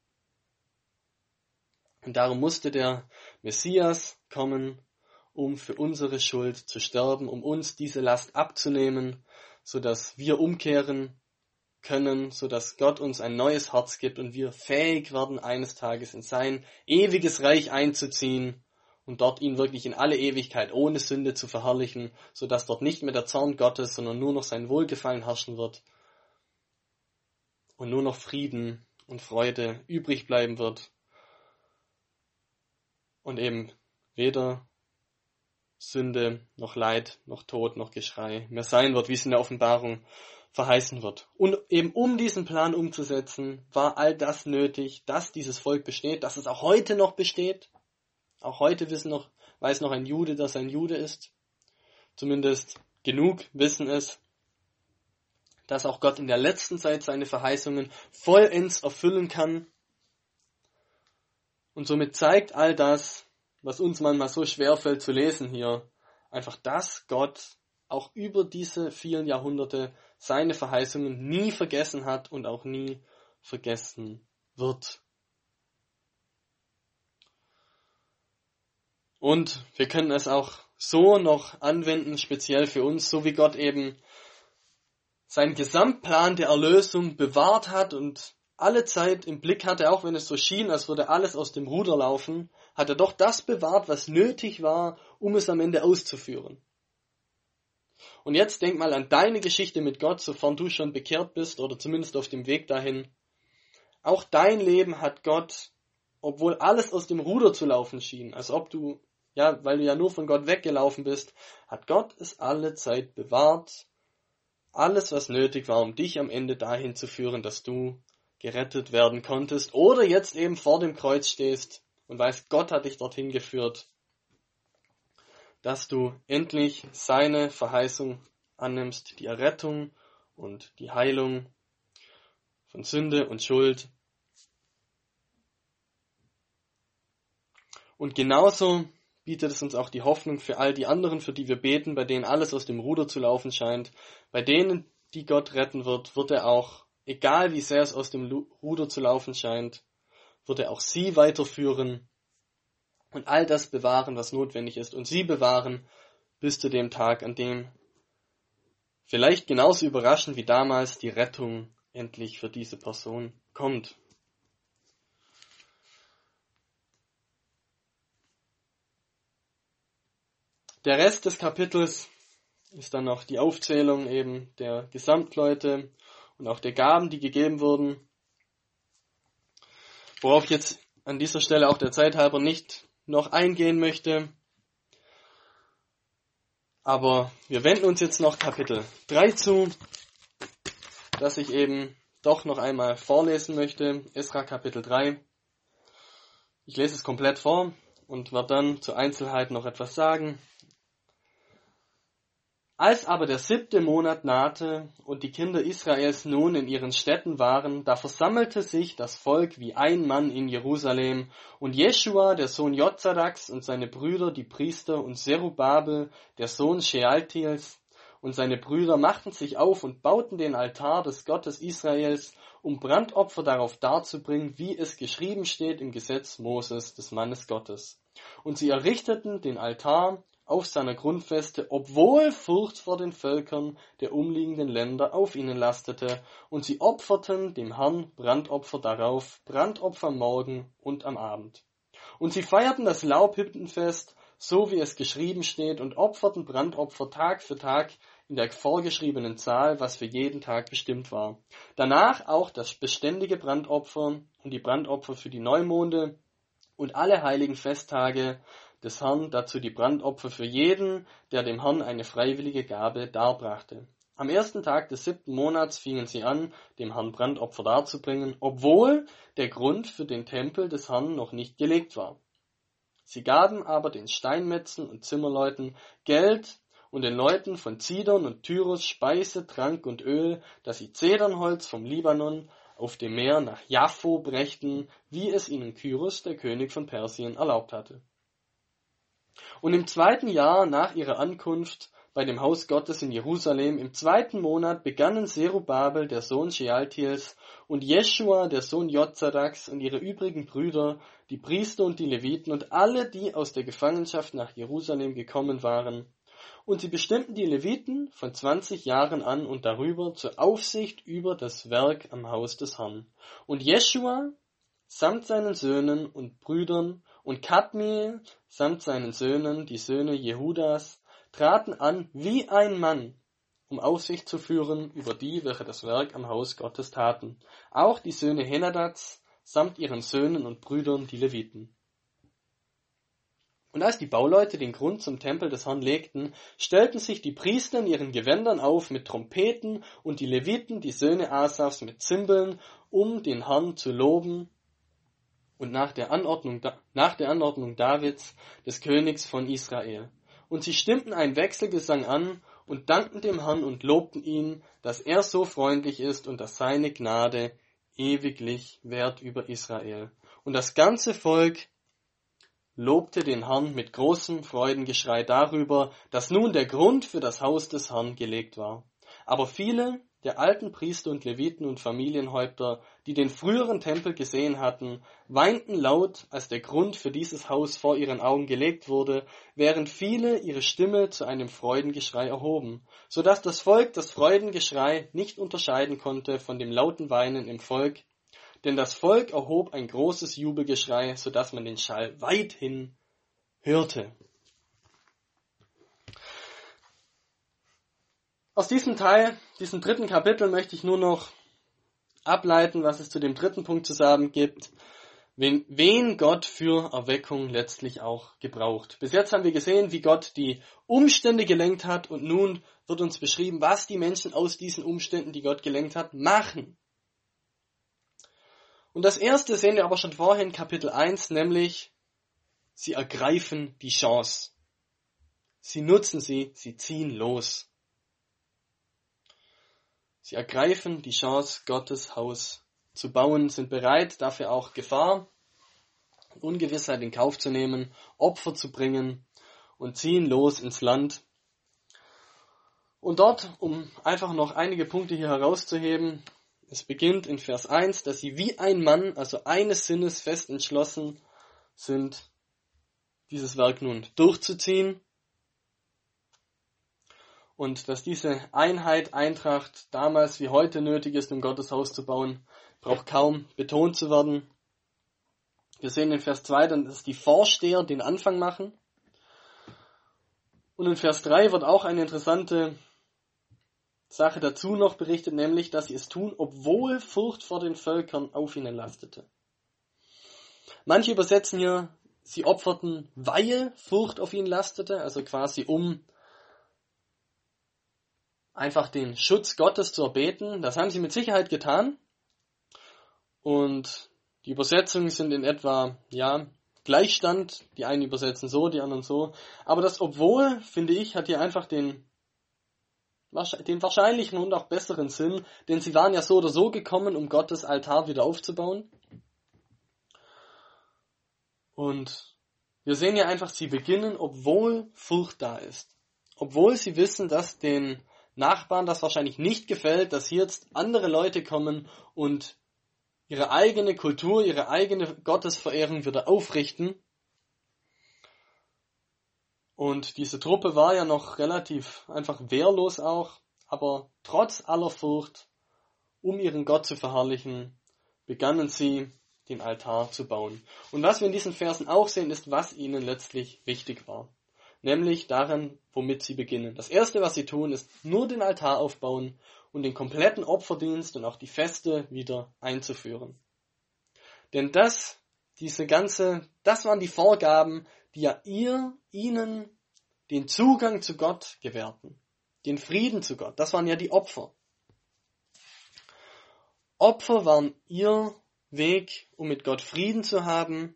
[SPEAKER 1] Und darum musste der Messias kommen, um für unsere Schuld zu sterben, um uns diese Last abzunehmen, sodass wir umkehren können, sodass Gott uns ein neues Herz gibt und wir fähig werden, eines Tages in sein ewiges Reich einzuziehen und dort ihn wirklich in alle Ewigkeit ohne Sünde zu verherrlichen, sodass dort nicht mehr der Zorn Gottes, sondern nur noch sein Wohlgefallen herrschen wird und nur noch Frieden und Freude übrig bleiben wird und eben weder Sünde, noch Leid, noch Tod, noch Geschrei mehr sein wird, wie es in der Offenbarung verheißen wird. Und eben um diesen Plan umzusetzen, war all das nötig, dass dieses Volk besteht, dass es auch heute noch besteht. Auch heute wissen noch, weiß noch ein Jude, dass er ein Jude ist. Zumindest genug wissen es, dass auch Gott in der letzten Zeit seine Verheißungen vollends erfüllen kann. Und somit zeigt all das, was uns manchmal so schwerfällt zu lesen hier, einfach, dass Gott auch über diese vielen Jahrhunderte seine Verheißungen nie vergessen hat und auch nie vergessen wird. Und wir können es auch so noch anwenden, speziell für uns, so wie Gott eben seinen Gesamtplan der Erlösung bewahrt hat und alle Zeit im Blick hatte, auch wenn es so schien, als würde alles aus dem Ruder laufen, hat er doch das bewahrt, was nötig war, um es am Ende auszuführen. Und jetzt denk mal an deine Geschichte mit Gott, sofern du schon bekehrt bist oder zumindest auf dem Weg dahin. Auch dein Leben hat Gott, obwohl alles aus dem Ruder zu laufen schien, als ob du, ja, weil du ja nur von Gott weggelaufen bist, hat Gott es alle Zeit bewahrt. Alles, was nötig war, um dich am Ende dahin zu führen, dass du gerettet werden konntest oder jetzt eben vor dem Kreuz stehst und weißt, Gott hat dich dorthin geführt, dass du endlich seine Verheißung annimmst, die Errettung und die Heilung von Sünde und Schuld. Und genauso bietet es uns auch die Hoffnung für all die anderen, für die wir beten, bei denen alles aus dem Ruder zu laufen scheint. Bei denen, die Gott retten wird, wird er auch, egal wie sehr es aus dem Ruder zu laufen scheint, wird er auch sie weiterführen und all das bewahren, was notwendig ist, und sie bewahren bis zu dem Tag, an dem vielleicht genauso überraschend wie damals die Rettung endlich für diese Person kommt. Der Rest des Kapitels ist dann noch die Aufzählung eben der Gesamtleute und auch der Gaben, die gegeben wurden. Worauf ich jetzt an dieser Stelle auch der Zeit halber nicht noch eingehen möchte. Aber wir wenden uns jetzt noch Kapitel drei zu, das ich eben doch noch einmal vorlesen möchte. Esra Kapitel drei. Ich lese es komplett vor und werde dann zur Einzelheit noch etwas sagen. Als aber der siebte Monat nahte und die Kinder Israels nun in ihren Städten waren, da versammelte sich das Volk wie ein Mann in Jerusalem, und Jeschua, der Sohn Jozadaks, und seine Brüder, die Priester, und Zerubabel, der Sohn Shealtiels, und seine Brüder machten sich auf und bauten den Altar des Gottes Israels, um Brandopfer darauf darzubringen, wie es geschrieben steht im Gesetz Moses, des Mannes Gottes. Und sie errichteten den Altar auf seiner Grundfeste, obwohl Furcht vor den Völkern der umliegenden Länder auf ihnen lastete, und sie opferten dem Herrn Brandopfer darauf, Brandopfer am Morgen und am Abend. Und sie feierten das Laubhüttenfest, so wie es geschrieben steht, und opferten Brandopfer Tag für Tag in der vorgeschriebenen Zahl, was für jeden Tag bestimmt war. Danach auch das beständige Brandopfer und die Brandopfer für die Neumonde und alle heiligen Festtage des Herrn, dazu die Brandopfer für jeden, der dem Herrn eine freiwillige Gabe darbrachte. Am ersten Tag des siebten Monats fingen sie an, dem Herrn Brandopfer darzubringen, obwohl der Grund für den Tempel des Herrn noch nicht gelegt war. Sie gaben aber den Steinmetzen und Zimmerleuten Geld und den Leuten von Zidon und Tyrus Speise, Trank und Öl, dass sie Zedernholz vom Libanon auf dem Meer nach Jaffo brächten, wie es ihnen Kyros, der König von Persien, erlaubt hatte. Und im zweiten Jahr nach ihrer Ankunft bei dem Haus Gottes in Jerusalem, im zweiten Monat, begannen Zerubabel, der Sohn Shealtiels, und Jeschua, der Sohn Jozadaks, und ihre übrigen Brüder, die Priester und die Leviten und alle, die aus der Gefangenschaft nach Jerusalem gekommen waren. Und sie bestimmten die Leviten von zwanzig Jahren an und darüber zur Aufsicht über das Werk am Haus des Herrn. Und Jeschua samt seinen Söhnen und Brüdern und Kadmiel samt seinen Söhnen, die Söhne Jehudas, traten an wie ein Mann, um Aufsicht zu führen über die, welche das Werk am Haus Gottes taten. Auch die Söhne Henadats samt ihren Söhnen und Brüdern, die Leviten. Und als die Bauleute den Grund zum Tempel des Herrn legten, stellten sich die Priester in ihren Gewändern auf mit Trompeten und die Leviten, die Söhne Asafs, mit Zimbeln, um den Herrn zu loben. Und nach der Anordnung, nach der Anordnung Davids, des Königs von Israel. Und sie stimmten einen Wechselgesang an und dankten dem Herrn und lobten ihn, dass er so freundlich ist und dass seine Gnade ewiglich währt über Israel. Und das ganze Volk lobte den Herrn mit großem Freudengeschrei darüber, dass nun der Grund für das Haus des Herrn gelegt war. Aber viele der alten Priester und Leviten und Familienhäupter, die den früheren Tempel gesehen hatten, weinten laut, als der Grund für dieses Haus vor ihren Augen gelegt wurde, während viele ihre Stimme zu einem Freudengeschrei erhoben, so dass das Volk das Freudengeschrei nicht unterscheiden konnte von dem lauten Weinen im Volk, denn das Volk erhob ein großes Jubelgeschrei, so dass man den Schall weithin hörte. Aus diesem Teil, diesem dritten Kapitel, möchte ich nur noch ableiten, was es zu dem dritten Punkt zu sagen gibt, wen, wen Gott für Erweckung letztlich auch gebraucht. Bis jetzt haben wir gesehen, wie Gott die Umstände gelenkt hat, und nun wird uns beschrieben, was die Menschen aus diesen Umständen, die Gott gelenkt hat, machen. Und das erste sehen wir aber schon vorhin in Kapitel eins, nämlich sie ergreifen die Chance. Sie nutzen sie, sie ziehen los. Sie ergreifen die Chance, Gottes Haus zu bauen, sind bereit, dafür auch Gefahr, Ungewissheit in Kauf zu nehmen, Opfer zu bringen und ziehen los ins Land. Und dort, um einfach noch einige Punkte hier herauszuheben, es beginnt in Vers eins, dass sie wie ein Mann, also eines Sinnes fest entschlossen sind, dieses Werk nun durchzuziehen. Und dass diese Einheit, Eintracht damals wie heute nötig ist, um Gottes Haus zu bauen, braucht kaum betont zu werden. Wir sehen in Vers zwei dann, dass die Vorsteher den Anfang machen. Und in Vers drei wird auch eine interessante Sache dazu noch berichtet, nämlich, dass sie es tun, obwohl Furcht vor den Völkern auf ihnen lastete. Manche übersetzen hier, sie opferten, weil Furcht auf ihnen lastete, also quasi um einfach den Schutz Gottes zu erbeten. Das haben sie mit Sicherheit getan. Und die Übersetzungen sind in etwa, ja, Gleichstand. Die einen übersetzen so, die anderen so. Aber das obwohl, finde ich, hat hier einfach den, den wahrscheinlichen und auch besseren Sinn. Denn sie waren ja so oder so gekommen, um Gottes Altar wieder aufzubauen. Und wir sehen ja einfach, sie beginnen, obwohl Furcht da ist. Obwohl sie wissen, dass den Nachbarn das wahrscheinlich nicht gefällt, dass hier jetzt andere Leute kommen und ihre eigene Kultur, ihre eigene Gottesverehrung wieder aufrichten. Und diese Truppe war ja noch relativ einfach wehrlos auch, aber trotz aller Furcht, um ihren Gott zu verherrlichen, begannen sie, den Altar zu bauen. Und was wir in diesen Versen auch sehen, ist, was ihnen letztlich wichtig war. Nämlich daran, womit sie beginnen. Das Erste, was sie tun, ist nur den Altar aufbauen und den kompletten Opferdienst und auch die Feste wieder einzuführen. Denn das, diese ganze, das waren die Vorgaben, die ja ihr, ihnen den Zugang zu Gott gewährten. Den Frieden zu Gott. Das waren ja die Opfer. Opfer waren ihr Weg, um mit Gott Frieden zu haben,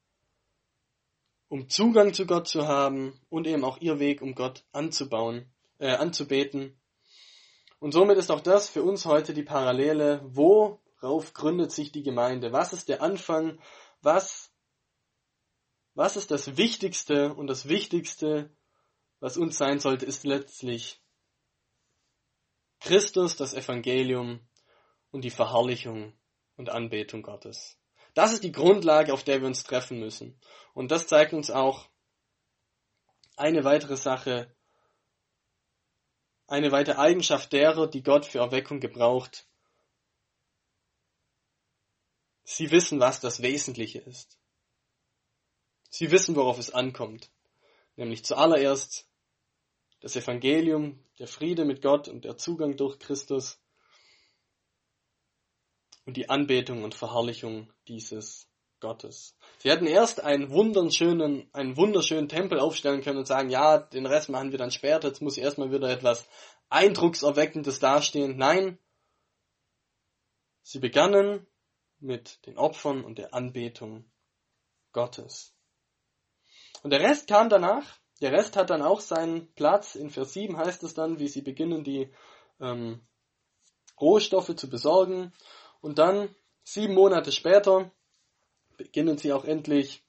[SPEAKER 1] um Zugang zu Gott zu haben und eben auch ihr Weg, um Gott anzubauen, äh, anzubeten. Und somit ist auch das für uns heute die Parallele, worauf gründet sich die Gemeinde? Was ist der Anfang? Was, was ist das Wichtigste? Und das Wichtigste, was uns sein sollte, ist letztlich Christus, das Evangelium und die Verherrlichung und Anbetung Gottes. Das ist die Grundlage, auf der wir uns treffen müssen. Und das zeigt uns auch eine weitere Sache, eine weitere Eigenschaft derer, die Gott für Erweckung gebraucht. Sie wissen, was das Wesentliche ist. Sie wissen, worauf es ankommt. Nämlich zuallererst das Evangelium, der Friede mit Gott und der Zugang durch Christus und die Anbetung und Verherrlichung dieses Gottes. Sie hätten erst einen wunderschönen, einen wunderschönen Tempel aufstellen können und sagen, ja, den Rest machen wir dann später, jetzt muss erstmal wieder etwas Eindruckserweckendes dastehen. Nein, sie begannen mit den Opfern und der Anbetung Gottes. Und der Rest kam danach. Der Rest hat dann auch seinen Platz. In Vers sieben heißt es dann, wie sie beginnen, die ähm, Rohstoffe zu besorgen. Und dann, sieben Monate später, beginnen sie auch endlich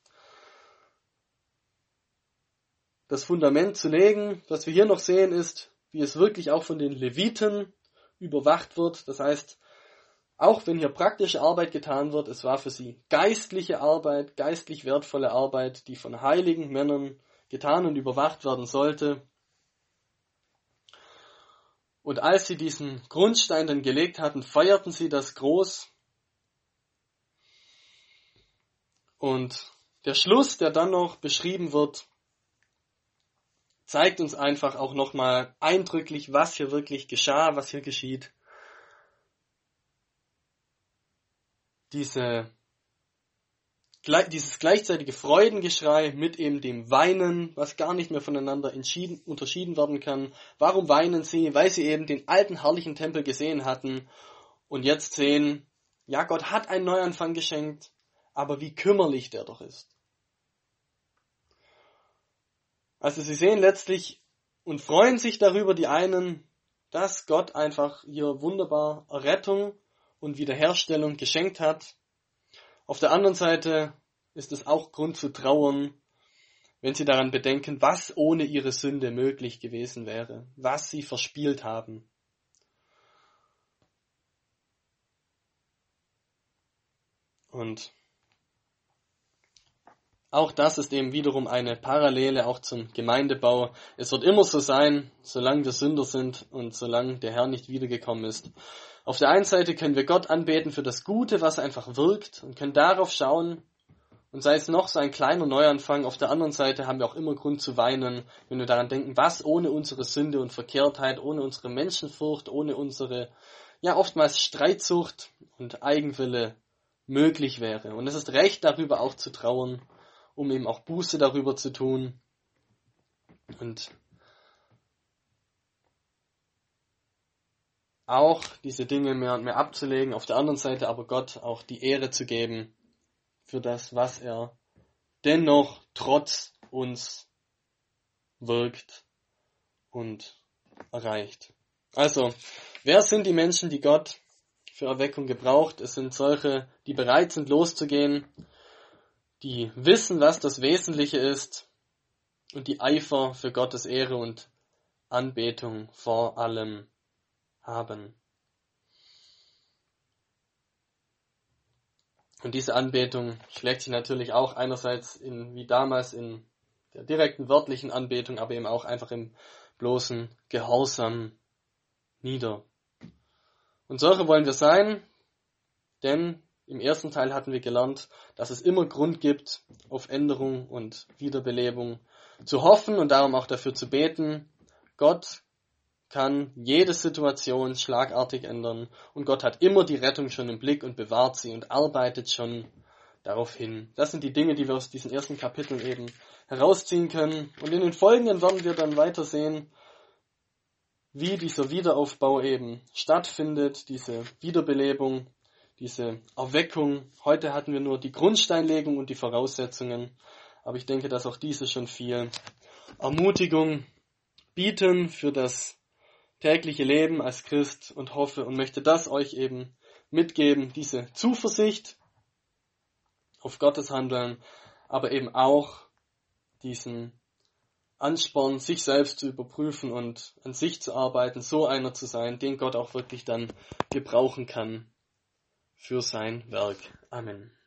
[SPEAKER 1] das Fundament zu legen. Was wir hier noch sehen ist, wie es wirklich auch von den Leviten überwacht wird. Das heißt, auch wenn hier praktische Arbeit getan wird, es war für sie geistliche Arbeit, geistlich wertvolle Arbeit, die von heiligen Männern getan und überwacht werden sollte. Und als sie diesen Grundstein dann gelegt hatten, feierten sie das groß. Und der Schluss, der dann noch beschrieben wird, zeigt uns einfach auch nochmal eindrücklich, was hier wirklich geschah, was hier geschieht. Diese, dieses gleichzeitige Freudengeschrei mit eben dem Weinen, was gar nicht mehr voneinander entschieden, unterschieden werden kann. Warum weinen sie? Weil sie eben den alten herrlichen Tempel gesehen hatten und jetzt sehen, ja, Gott hat einen Neuanfang geschenkt, aber wie kümmerlich der doch ist. Also sie sehen letztlich und freuen sich darüber, die einen, dass Gott einfach hier wunderbar Errettung und Wiederherstellung geschenkt hat. Auf der anderen Seite ist es auch Grund zu trauern, wenn sie daran bedenken, was ohne ihre Sünde möglich gewesen wäre, was sie verspielt haben. Und auch das ist eben wiederum eine Parallele auch zum Gemeindebau. Es wird immer so sein, solange wir Sünder sind und solange der Herr nicht wiedergekommen ist. Auf der einen Seite können wir Gott anbeten für das Gute, was einfach wirkt, und können darauf schauen Und sei es noch so ein kleiner Neuanfang, auf der anderen Seite haben wir auch immer Grund zu weinen, wenn wir daran denken, was ohne unsere Sünde und Verkehrtheit, ohne unsere Menschenfurcht, ohne unsere, ja oftmals Streitsucht und Eigenwille möglich wäre. Und es ist recht, darüber auch zu trauern, um eben auch Buße darüber zu tun und auch diese Dinge mehr und mehr abzulegen, auf der anderen Seite aber Gott auch die Ehre zu geben für das, was er dennoch trotz uns wirkt und erreicht. Also, wer sind die Menschen, die Gott für Erweckung gebraucht? Es sind solche, die bereit sind, loszugehen, die wissen, was das Wesentliche ist und die Eifer für Gottes Ehre und Anbetung vor allem haben. Und diese Anbetung schlägt sich natürlich auch einerseits in, wie damals in der direkten wörtlichen Anbetung, aber eben auch einfach im bloßen Gehorsam nieder. Und solche wollen wir sein, denn im ersten Teil hatten wir gelernt, dass es immer Grund gibt, auf Änderung und Wiederbelebung zu hoffen und darum auch dafür zu beten. Gott kann jede Situation schlagartig ändern und Gott hat immer die Rettung schon im Blick und bewahrt sie und arbeitet schon darauf hin. Das sind die Dinge, die wir aus diesen ersten Kapiteln eben herausziehen können. Und in den folgenden werden wir dann weiter sehen, wie dieser Wiederaufbau eben stattfindet, diese Wiederbelebung, diese Erweckung. Heute hatten wir nur die Grundsteinlegung und die Voraussetzungen, aber ich denke, dass auch diese schon viel Ermutigung bieten für das tägliche Leben als Christ und hoffe und möchte das euch eben mitgeben, diese Zuversicht auf Gottes Handeln, aber eben auch diesen Ansporn, sich selbst zu überprüfen und an sich zu arbeiten, so einer zu sein, den Gott auch wirklich dann gebrauchen kann für sein Werk. Amen.